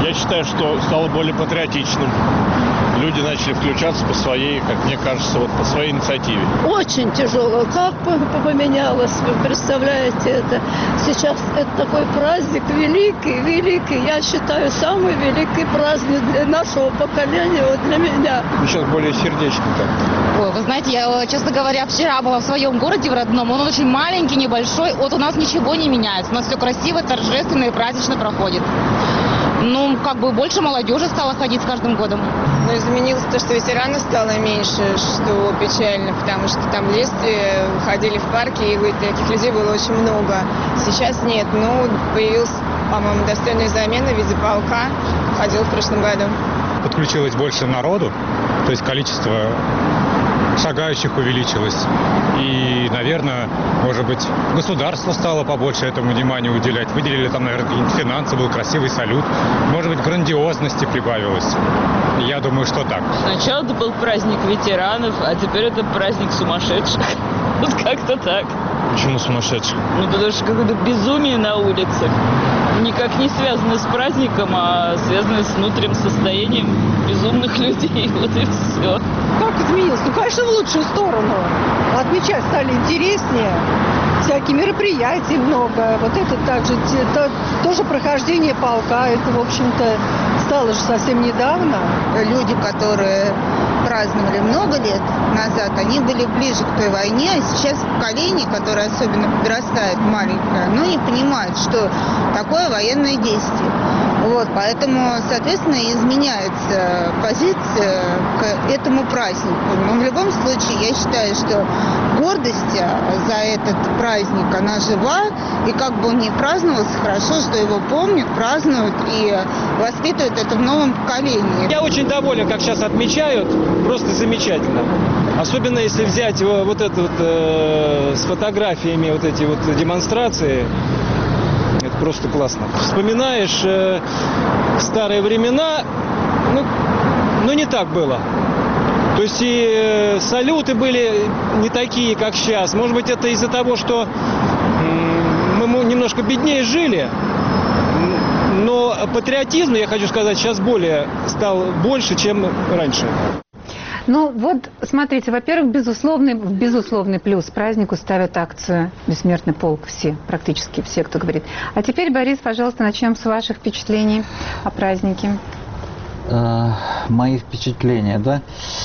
Я считаю, что стало более патриотичным. Люди начали включаться по своей, как мне кажется, вот по своей инициативе.
Очень тяжело. Как поменялось, вы представляете это? Сейчас это такой праздник великий, великий. Я считаю, самый великий праздник для нашего поколения, вот для меня.
Сейчас более сердечно как-то.
Ой, вы знаете, я, честно говоря, вчера была в своем городе, в родном. Он очень маленький, небольшой. Вот у нас ничего не меняется. У нас все красиво, торжественно и празднично проходит. Ну, как бы больше молодежи стало ходить с каждым годом.
Ну, изменилось то, что ветеранов стало меньше, что печально, потому что там в детстве ходили в парки, и таких людей было очень много. Сейчас нет. Ну, появилась, по-моему, достойная замена в виде полка. Ходил в прошлом году.
Подключилось больше народу, то есть количество шагающих увеличилось. И, наверное, может быть, государство стало побольше этому внимания уделять. Выделили там, наверное, какие-нибудь финансы, был красивый салют. Может быть, грандиозности прибавилось. Я думаю, что так.
Сначала это был праздник ветеранов, а теперь это праздник сумасшедших. Вот как-то так.
Почему сумасшедших?
Ну, потому что какое-то безумие на улицах. Никак не связано с праздником, а связано с внутренним состоянием безумных людей. Вот и все.
Как изменилось? Ну, конечно, в лучшую сторону. Отмечать стали интереснее. Всякие мероприятия много. Вот это также это, тоже прохождение полка. Это, в общем-то, стало же совсем недавно.
Люди, которые праздновали много лет назад, они были ближе к той войне, а сейчас поколение, которое особенно подрастает маленькое, оно не понимает, что такое военное действие. Вот, поэтому, соответственно, изменяется позиция к этому празднику. Но в любом случае, я считаю, что гордость за этот праздник, она жива, и как бы он ни праздновался, хорошо, что его помнят, празднуют и воспитывают это в новом поколении.
Я очень доволен, как сейчас отмечают, просто замечательно. Особенно если взять вот это вот э, с фотографиями, вот эти вот демонстрации. Это просто классно. Вспоминаешь э, старые времена, ну, ну не так было. То есть и э, салюты были не такие, как сейчас. Может быть, это из-за того, что э, мы немножко беднее жили. Но патриотизм, я хочу сказать, сейчас более стал больше, чем раньше.
Ну вот, смотрите, во-первых, безусловный, безусловный плюс празднику ставят акцию «Бессмертный полк» все, практически все, кто говорит. А теперь, Борис, пожалуйста, начнем с ваших впечатлений о празднике.
Э, мои впечатления, да?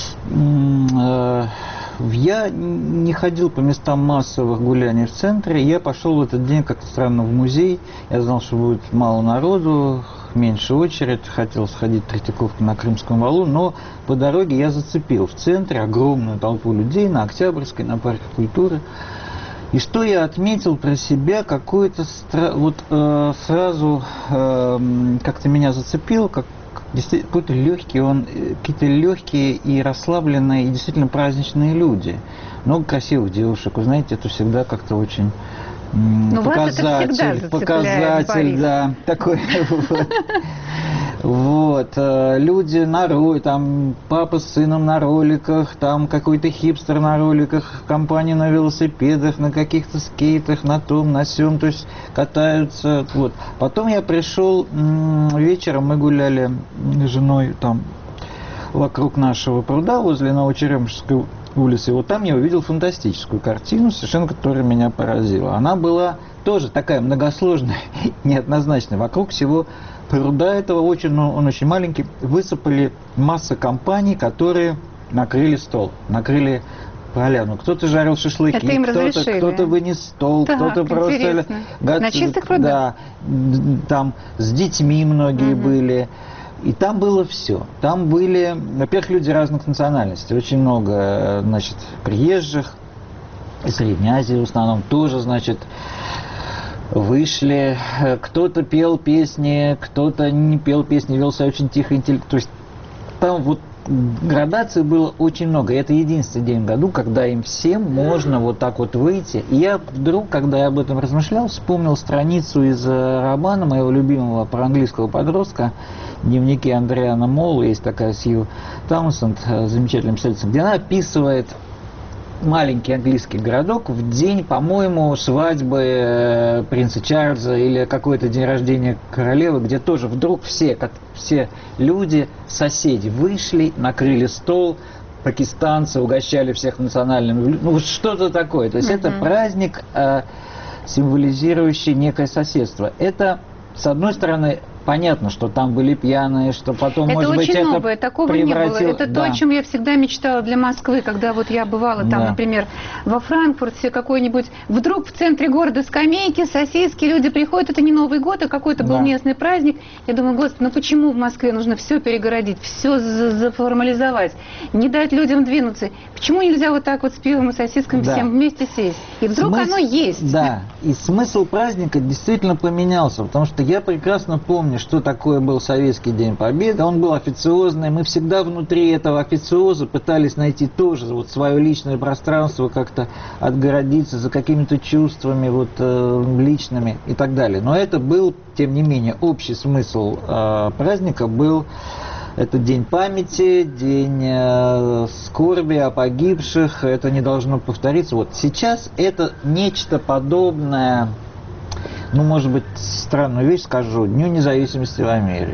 Э, я не ходил по местам массовых гуляний в центре. Я пошел в этот день, как-то странно, в музей. Я знал, что будет мало народу, меньше очередь. Хотел сходить в Третьяковке на Крымском валу, но по дороге я зацепил в центре огромную толпу людей на Октябрьской, на Парке культуры. И что я отметил про себя, какой-то стра... вот э, сразу э, как-то меня зацепил, как какой-то легкий, он, какие-то легкие и расслабленные, и действительно праздничные люди. Много красивых девушек, вы знаете, это всегда как-то очень
ну,
показатель, показатель, да, такой вот. Вот, люди на роликах, там папа с сыном на роликах, там какой-то хипстер на роликах, компания на велосипедах, на каких-то скейтах, на том, на сём, то есть катаются, вот. Потом я пришел вечером, мы гуляли с женой там вокруг нашего пруда, возле Новочеремушской улицы, и вот там я увидел фантастическую картину, совершенно, которая меня поразила. Она была тоже такая многосложная, неоднозначная, вокруг всего пруда этого, очень, ну, он очень маленький, высыпали масса компаний, которые накрыли стол, накрыли поляну. Кто-то жарил шашлыки, кто-то, кто-то вынес стол, так, кто-то просто...
На чистых прудах?
Да, там с детьми многие угу. были. И там было все. Там были, во-первых, люди разных национальностей. Очень много, значит, приезжих, из Средней Азии в основном, тоже, значит, вышли, кто-то пел песни, кто-то не пел песни, вел себя очень тихо, интеллект. То есть там вот градаций было очень много. И это единственный день в году, когда им всем можно вот так вот выйти. И я вдруг, когда я об этом размышлял, вспомнил страницу из романа моего любимого про английского подростка «Дневники Андриана Молла». Есть такая Сью Таунсенд, замечательная писательница, где она описывает маленький английский городок в день, по-моему, свадьбы принца Чарльза или какой-то день рождения королевы, где тоже вдруг все, как все люди, соседи вышли, накрыли стол, пакистанцы угощали всех национальными, ну что-то такое. То есть mm-hmm. это праздник, э, символизирующий некое соседство. Это, с одной стороны, понятно, что там были пьяные, что потом,
это
может быть, это
очень новое, такого не было. Это
да.
то, о чем я всегда мечтала для Москвы, когда вот я бывала там,
да.
например, во Франкфурте какой-нибудь, вдруг в центре города скамейки, сосиски, люди приходят, это не Новый год, а какой-то был
да. местный
праздник. Я думаю, господи, ну почему в Москве нужно все перегородить, все заформализовать, не дать людям двинуться? Почему нельзя вот так вот с пивом и сосисками да. всем вместе сесть? И вдруг
смысл,
оно есть.
Да, и смысл праздника действительно поменялся, потому что я прекрасно помню, что такое был Советский День Победы. Он был официозный. Мы всегда внутри этого официоза пытались найти тоже вот свое личное пространство, как-то отгородиться за какими-то чувствами вот, э, личными и так далее. Но это был, тем не менее, общий смысл э, праздника был это день памяти, день э, скорби о погибших. Это не должно повториться. Вот сейчас это нечто подобное. Ну, может быть, странную вещь скажу, Дню независимости в Америке.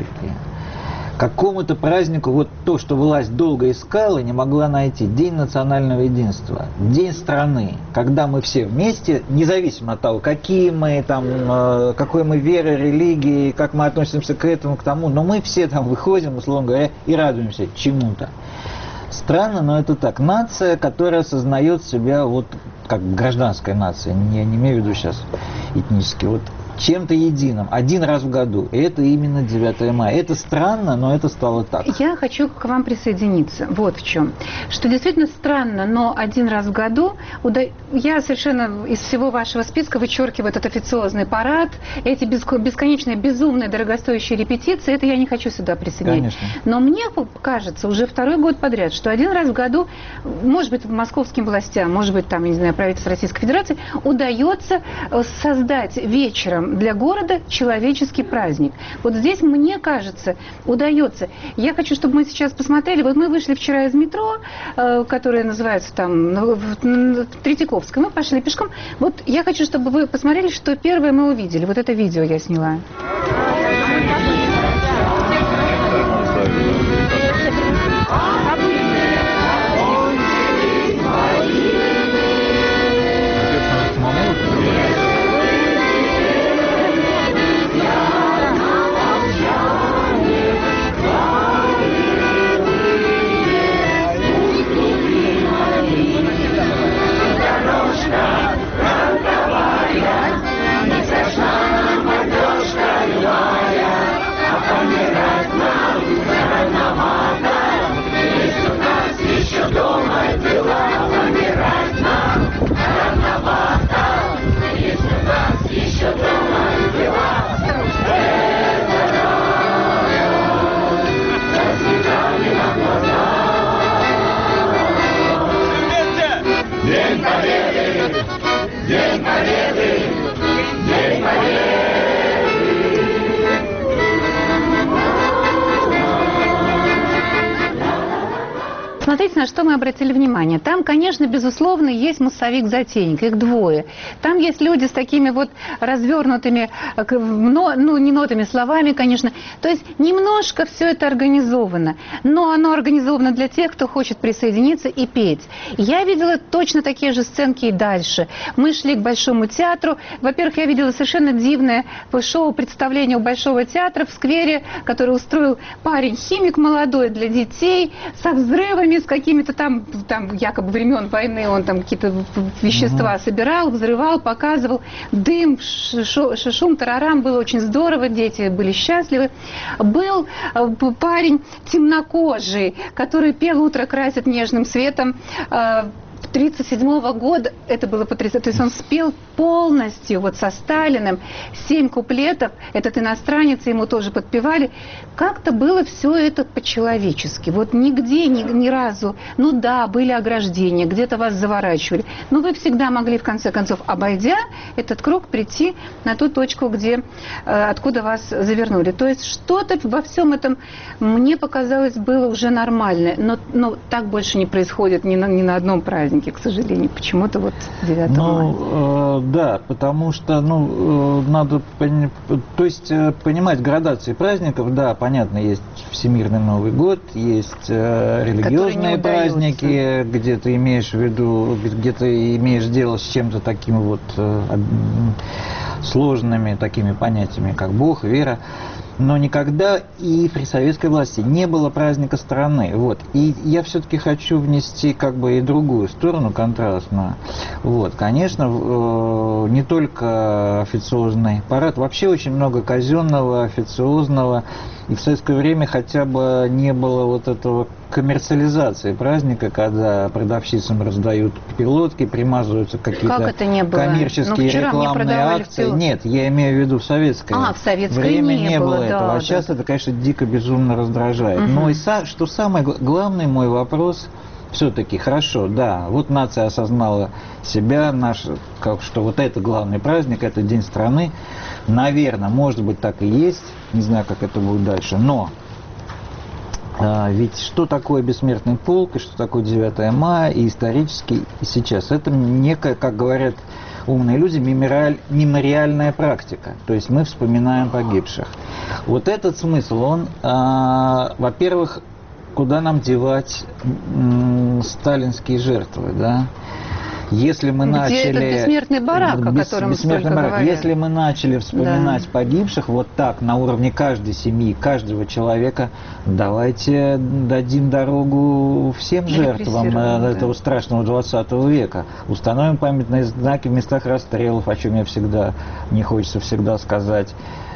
Какому-то празднику, вот то, что власть долго искала, не могла найти. День национального единства, День страны, когда мы все вместе, независимо от того, какие мы там, э, какой мы веры, религии, как мы относимся к этому, к тому, но мы все там выходим, условно говоря, и радуемся чему-то. Странно, но это так. Нация, которая осознает себя вот как гражданская нация, я не имею в виду сейчас этнически, вот чем-то единым, один раз в году. И это именно девятое мая. Это странно, но это стало так.
Я хочу к вам присоединиться. Вот в чем. Что действительно странно, но один раз в году уда... я совершенно из всего вашего списка вычеркиваю этот официозный парад, эти бесконечные, безумные, дорогостоящие репетиции. Это я не хочу сюда присоединить. Конечно. Но мне кажется, уже второй год подряд, что один раз в году, может быть, московским властям, может быть, там, я не знаю, правительству Российской Федерации, удается создать вечером для города человеческий праздник. Вот здесь, мне кажется, удается. Я хочу, чтобы мы сейчас посмотрели. Вот мы вышли вчера из метро, э, которое называется там Третьяковская. Мы пошли пешком. Вот я хочу, чтобы вы посмотрели, что первое мы увидели. Вот это видео я сняла.
День Победы! День Победы! День Победы!
Смотрите, на что мы обратили внимание. Там, конечно, безусловно, есть массовик-затейник, их двое. Там есть люди с такими вот развернутыми, ну, не нотами, словами, конечно. То есть немножко все это организовано. Но оно организовано для тех, кто хочет присоединиться и петь. Я видела точно такие же сценки и дальше. Мы шли к Большому театру. Во-первых, я видела совершенно дивное шоу, представление у Большого театра в сквере, которое устроил парень-химик молодой для детей, со взрывами, с какими-то там, там якобы времен войны, он там какие-то вещества mm-hmm. собирал, взрывал, показывал, дым, шум, тарарам, было очень здорово, дети были счастливы. Был парень темнокожий, который пел «Утро красит нежным светом», тридцать седьмого года, это было потрясающе, то есть он спел полностью, вот со Сталиным, семь куплетов, этот иностранец, ему тоже подпевали, как-то было все это по-человечески, вот нигде, ни, ни разу, ну да, были ограждения, где-то вас заворачивали, но вы всегда могли, в конце концов, обойдя этот круг, прийти на ту точку, где, откуда вас завернули, то есть что-то во всем этом, мне показалось, было уже нормальное, но, но так больше не происходит ни на, ни на одном празднике. праздники, к сожалению. Почему-то вот девятого мая.
Ну, э, да, потому что, ну, э, надо, пони- то есть, э, понимать градации праздников, да, понятно, есть Всемирный Новый год, есть э, религиозные праздники, где ты имеешь в виду, где ты имеешь дело с чем-то таким вот э, сложными такими понятиями, как Бог, вера. Но никогда и при советской власти не было праздника страны. Вот. И я все-таки хочу внести как бы и другую сторону контрастную. Вот. Конечно, не только официозный парад, вообще очень много казенного, официозного. И в советское время хотя бы не было вот этого коммерциализации праздника, когда продавщицам раздают пилотки, примазываются какие-то коммерческие ну, рекламные акции. Пилот. Нет, я имею в виду в советское
а, в советское
время
не,
не было, было этого.
Да,
а сейчас
да.
это, конечно, дико безумно раздражает. Угу. Но и са, что самый главный мой вопрос, все-таки хорошо, да, вот нация осознала себя, наш, как, что вот это главный праздник, это День страны. Наверное, может быть, так и есть. Не знаю, как это будет дальше. Но а, ведь что такое бессмертный полк, и что такое девятое мая, и исторически, и сейчас. Это некая, как говорят умные люди, мемориаль, мемориальная практика. То есть мы вспоминаем погибших. Вот этот смысл, он, а, во-первых, куда нам девать м, сталинские жертвы, да? Если мы
Где
начали...
этот бессмертный барак, о котором
бессмертный барак.
говорили.
Если мы начали вспоминать
да.
погибших вот так, на уровне каждой семьи, каждого человека, давайте дадим дорогу всем жертвам да. этого страшного двадцатого века. Установим памятные знаки в местах расстрелов, о чем я всегда, не хочется всегда сказать.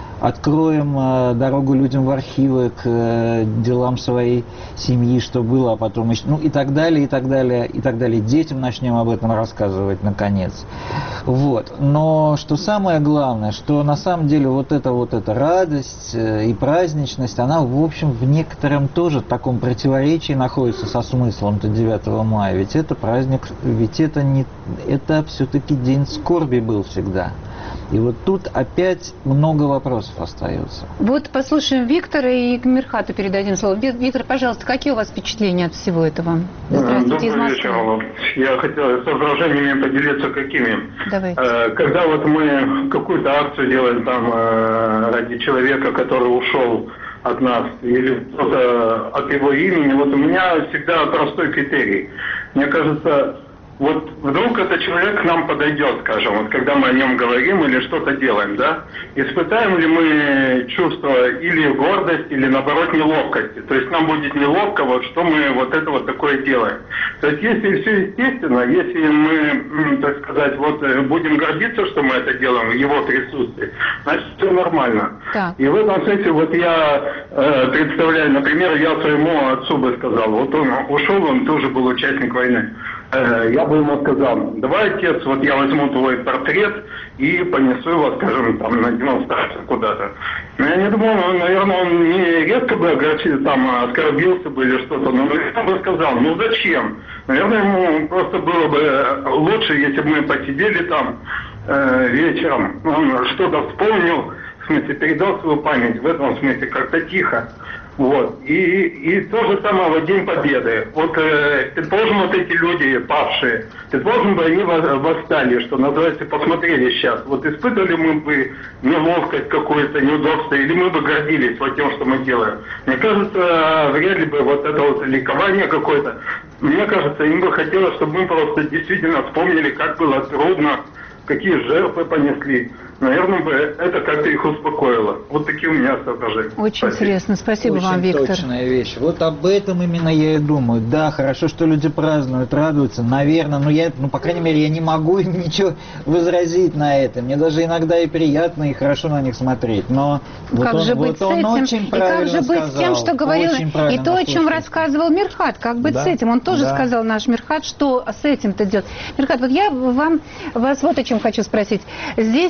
Откроем э, дорогу людям в архивы к э, делам своей семьи, что было, а потом еще, ну и так далее, и так далее, и так далее. Детям начнем об этом рассказывать, наконец. Вот. Но что самое главное, что на самом деле вот эта вот эта радость э, и праздничность, она, в общем, в некотором тоже таком противоречии находится со смыслом-то девятого мая. Ведь это праздник, ведь это не, это все-таки день скорби был всегда. И вот тут опять много вопросов остается.
Вот послушаем Виктора и к Мирхату передадим слово. Виктор, пожалуйста, какие у вас впечатления от всего этого? Здравствуйте, из Москвы.
Добрый вечер. Я хотел соображениями поделиться какими.
Давайте.
Когда вот мы какую-то акцию делаем там ради человека, который ушел от нас, или кто-то от его имени, вот у меня всегда простой критерий. Мне кажется, вот вдруг этот человек к нам подойдет, скажем, вот когда мы о нем говорим или что-то делаем, да, испытаем ли мы чувство или гордость, или наоборот неловкости. То есть нам будет неловко, вот что мы вот это вот такое делаем. То есть если все естественно, если мы, так сказать, вот будем гордиться, что мы это делаем в его присутствии, значит все нормально.
Да.
И в этом смысле вот я э, представляю, например, я своему отцу бы сказал, вот он ушел, он тоже был участник войны. Я бы ему сказал, давай, отец, вот я возьму твой портрет и понесу его, скажем, там на демонстрацию куда-то. Но я не думал, наверное, он не резко бы огорчился, там, оскорбился бы или что-то, но я бы сказал, ну зачем? Наверное, ему просто было бы лучше, если бы мы посидели там э, вечером, он что-то вспомнил, в смысле, передал свою память, в этом смысле как-то тихо. Вот. И, и то же самое в День Победы. Вот, э, предположим, вот эти люди павшие, предположим, бы они восстали, что называется, посмотрели сейчас. Вот испытывали мы бы неловкость какое-то, неудобство, или мы бы гордились вот тем, что мы делаем. Мне кажется, вряд ли бы вот это вот ликование какое-то. Мне кажется, им бы хотелось, чтобы мы просто действительно вспомнили, как было трудно, какие жертвы понесли. Наверное, бы это как-то их успокоило. Вот такие у меня соображения.
Очень
Спасибо.
интересно. Спасибо
Очень
вам, Виктор.
точная вещь. Вот об этом именно я и думаю. Да, хорошо, что люди празднуют, радуются. Наверное, но я, ну, по крайней мере, я не могу им ничего возразить на это. Мне даже иногда и приятно, и хорошо на них смотреть. Но вот
как
он,
же быть
вот он
с этим?
очень
И как же быть
сказал,
с тем, что говорил, и то, о чем
слушать.
рассказывал Мирхат, как быть
да?
с этим? Он тоже
да.
сказал, наш Мирхат, что с этим-то делать. Мирхат, вот я вам, вас вот о чем хочу спросить. Здесь ведь одна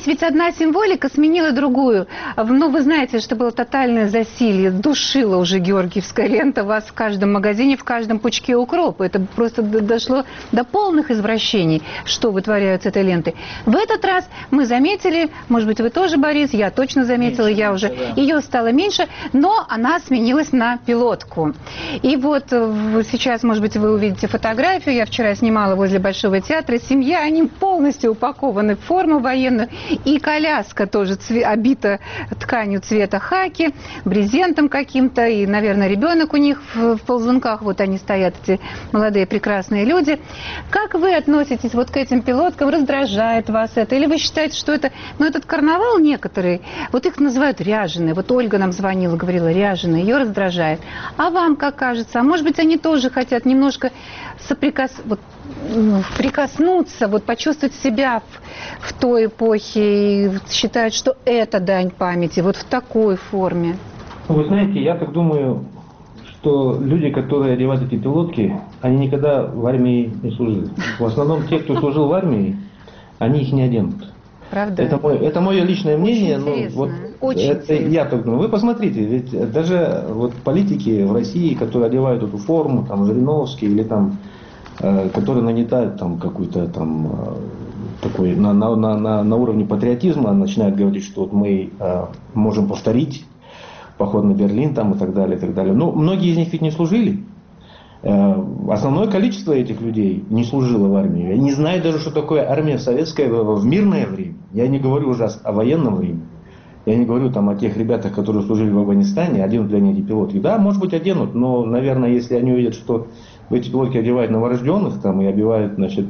одна символика сменила другую. Ну, вы знаете, что было тотальное засилье, душила уже георгиевская лента вас в каждом магазине, в каждом пучке укропа. Это просто дошло до полных извращений, что вытворяют с этой лентой. В этот раз мы заметили, может быть, вы тоже, Борис, я точно заметила, меньше, я уже, да. Ее стало меньше, но она сменилась на пилотку. И вот сейчас, может быть, вы увидите фотографию, я вчера снимала возле Большого театра, семья, они полностью упакованы в форму военную, и коляска тоже цве- обита тканью цвета хаки, брезентом каким-то, и, наверное, ребенок у них в, в ползунках, вот они стоят, эти молодые прекрасные люди. Как вы относитесь вот к этим пилоткам? Раздражает вас это? Или вы считаете, что это, ну, этот карнавал некоторые, вот их называют ряженые, вот Ольга нам звонила, говорила, ряженые, ее раздражает. А вам как кажется? А может быть, они тоже хотят немножко соприкас... вот, прикоснуться, вот, почувствовать себя в, в той эпохе и считают, что это дань памяти, вот в такой форме?
Вы знаете, я так думаю, что люди, которые одевают эти пилотки, они никогда в армии не служили. В основном те, кто служил в армии, они их не оденут.
Правда?
Это, мой, это мое личное мнение.
Очень
но вот
Очень
это, я так думаю. Вы посмотрите, ведь даже вот политики в России, которые одевают эту форму, там Жириновский или там, э, которые нагнетают там какую-то там э, такой на, на, на, на уровне патриотизма, начинают говорить, что вот мы э, можем повторить поход на Берлин там и так далее, и так далее. Но многие из них ведь не служили. Основное количество этих людей не служило в армии. Я не знаю даже, что такое армия советская в мирное время. Я не говорю уже о военном времени. Я не говорю там о тех ребятах, которые служили в Афганистане, оденут ли они эти пилотки. Да, может быть, оденут, но, наверное, если они увидят, что эти пилотки одевают новорожденных там, и обивают, значит,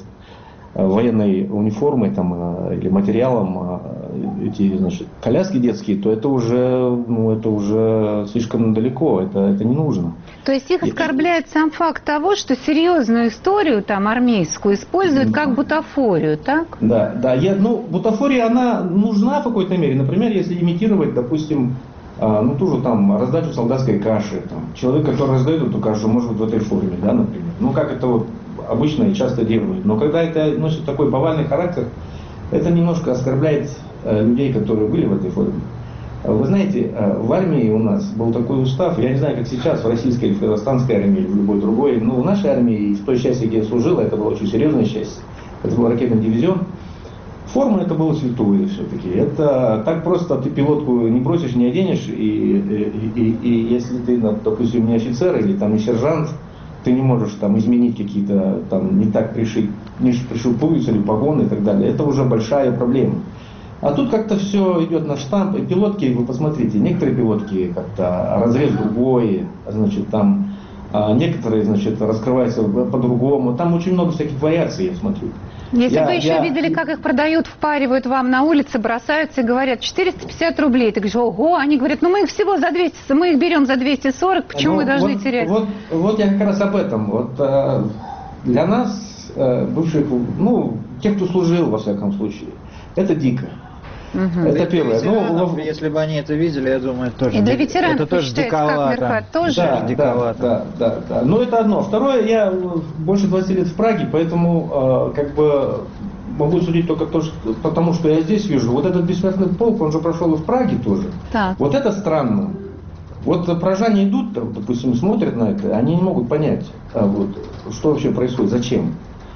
военной униформой там, или материалом эти, значит, коляски детские, то это уже, ну, это уже слишком далеко, это, это не нужно.
То есть их оскорбляет сам факт того, что серьезную историю там армейскую используют как бутафорию, так?
Да, да. Я, ну, бутафория, она нужна в какой-то мере. Например, если имитировать, допустим, ну, ту же там раздачу солдатской каши. Там, человек, который раздает эту кашу, может быть в этой форме, да, например. Ну, как это вот обычно и часто делают. Но когда это носит такой повальный характер, это немножко оскорбляет э, людей, которые были в этой форме. Вы знаете, э, в армии у нас был такой устав, я не знаю, как сейчас, в российской или в казахстанской армии, или в любой другой, но в нашей армии, в той части, где я служил, это была очень серьезная часть, это был ракетный дивизион. Форма это было святое все-таки. Это так просто ты пилотку не бросишь, не оденешь, и, и, и, и если ты, допустим, не офицер или там не сержант, ты не можешь там изменить какие-то, там не так пришить, не пришил пуговицу или погоны и так далее. Это уже большая проблема. А тут как-то все идет на штамп. И пилотки, вы посмотрите, некоторые пилотки как-то разрез другой, значит, там а некоторые, значит, раскрываются по-другому. Там очень много всяких вариаций, я смотрю.
Если
я,
бы еще
я...
видели, как их продают, впаривают вам на улице, бросаются и говорят четыреста пятьдесят рублей. Ты говоришь, ого, они говорят, ну мы их всего за двести, мы их берем за двести сорок, почему
ну,
мы должны
вот,
терять?
Вот, вот я как раз об этом. Вот э, для нас, э, бывших, ну, тех, кто служил, во всяком случае, это дико.
Угу.
Это первое.
Ну, если бы они это видели, я думаю, это тоже,
и для ветеранов,
это тоже диковато.
Как тоже?
Да,
диковато.
Да, да, да, да. Но это одно. Второе, я больше двадцати лет в Праге, поэтому э, как бы могу судить только то, что, потому, что я здесь вижу. Вот этот бессмертный полк, он же прошел и в Праге тоже.
Так.
Вот это странно. Вот пражане идут, допустим, смотрят на это, они не могут понять, а, вот, что вообще происходит, зачем.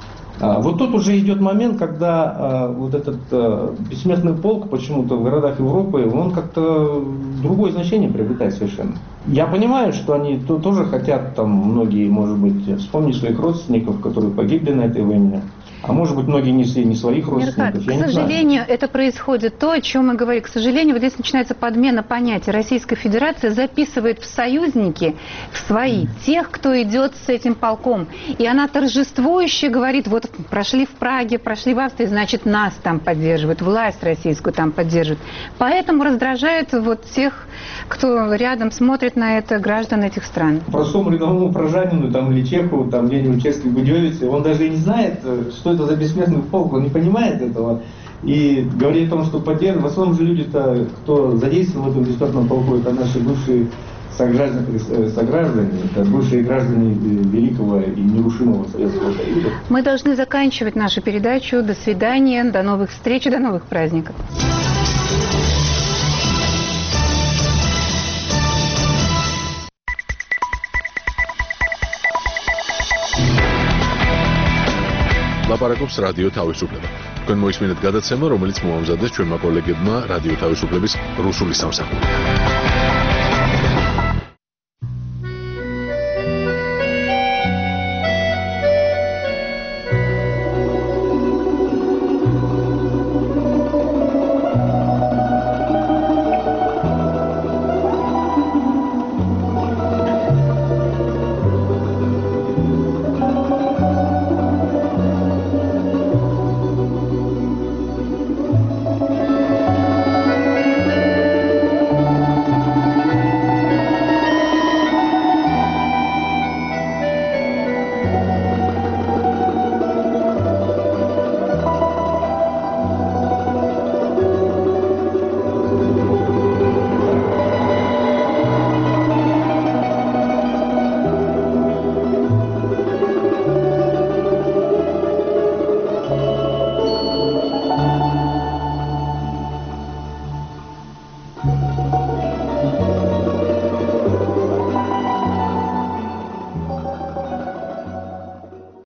А, вот тут уже идет момент, когда а, вот этот а, бессмертный полк почему-то в городах Европы, он как-то другое значение приобретает совершенно. Я понимаю, что они то, тоже хотят, там, многие, может быть, вспомнить своих родственников, которые погибли на этой войне. А может быть, многие несли не своих родственников.
Мирхат, к сожалению, это происходит то, о чем мы говорим. К сожалению, вот здесь начинается подмена понятия. Российская Федерация записывает в союзники, в свои, тех, кто идет с этим полком. И она торжествующе говорит, вот прошли в Праге, прошли в Австрии, значит, нас там поддерживают, власть российскую там поддерживают. Поэтому раздражает вот тех, кто рядом смотрит на это, граждан этих стран.
Простому рядовому пражанину там, или чеху, там где-нибудь в Чешской Будёвице, он даже и не знает, что это за бессмертный полк, он не понимает этого. И говорит о том, что поддерживают, в основном же люди-то, кто задействован в этом бессмертном полку, это наши бывшие сограждане, сограждане, бывшие граждане великого и нерушимого Советского Союза.
Мы должны заканчивать нашу передачу. До свидания, до новых встреч и до новых праздников.
ლაპარაკობს რადიო თავისუფლება. თქვენ მოისმინეთ გადაცემა, რომელიც მოამზადეს ჩვენმა კოლეგებმა რადიო თავისუფლების რუსული სამსახური.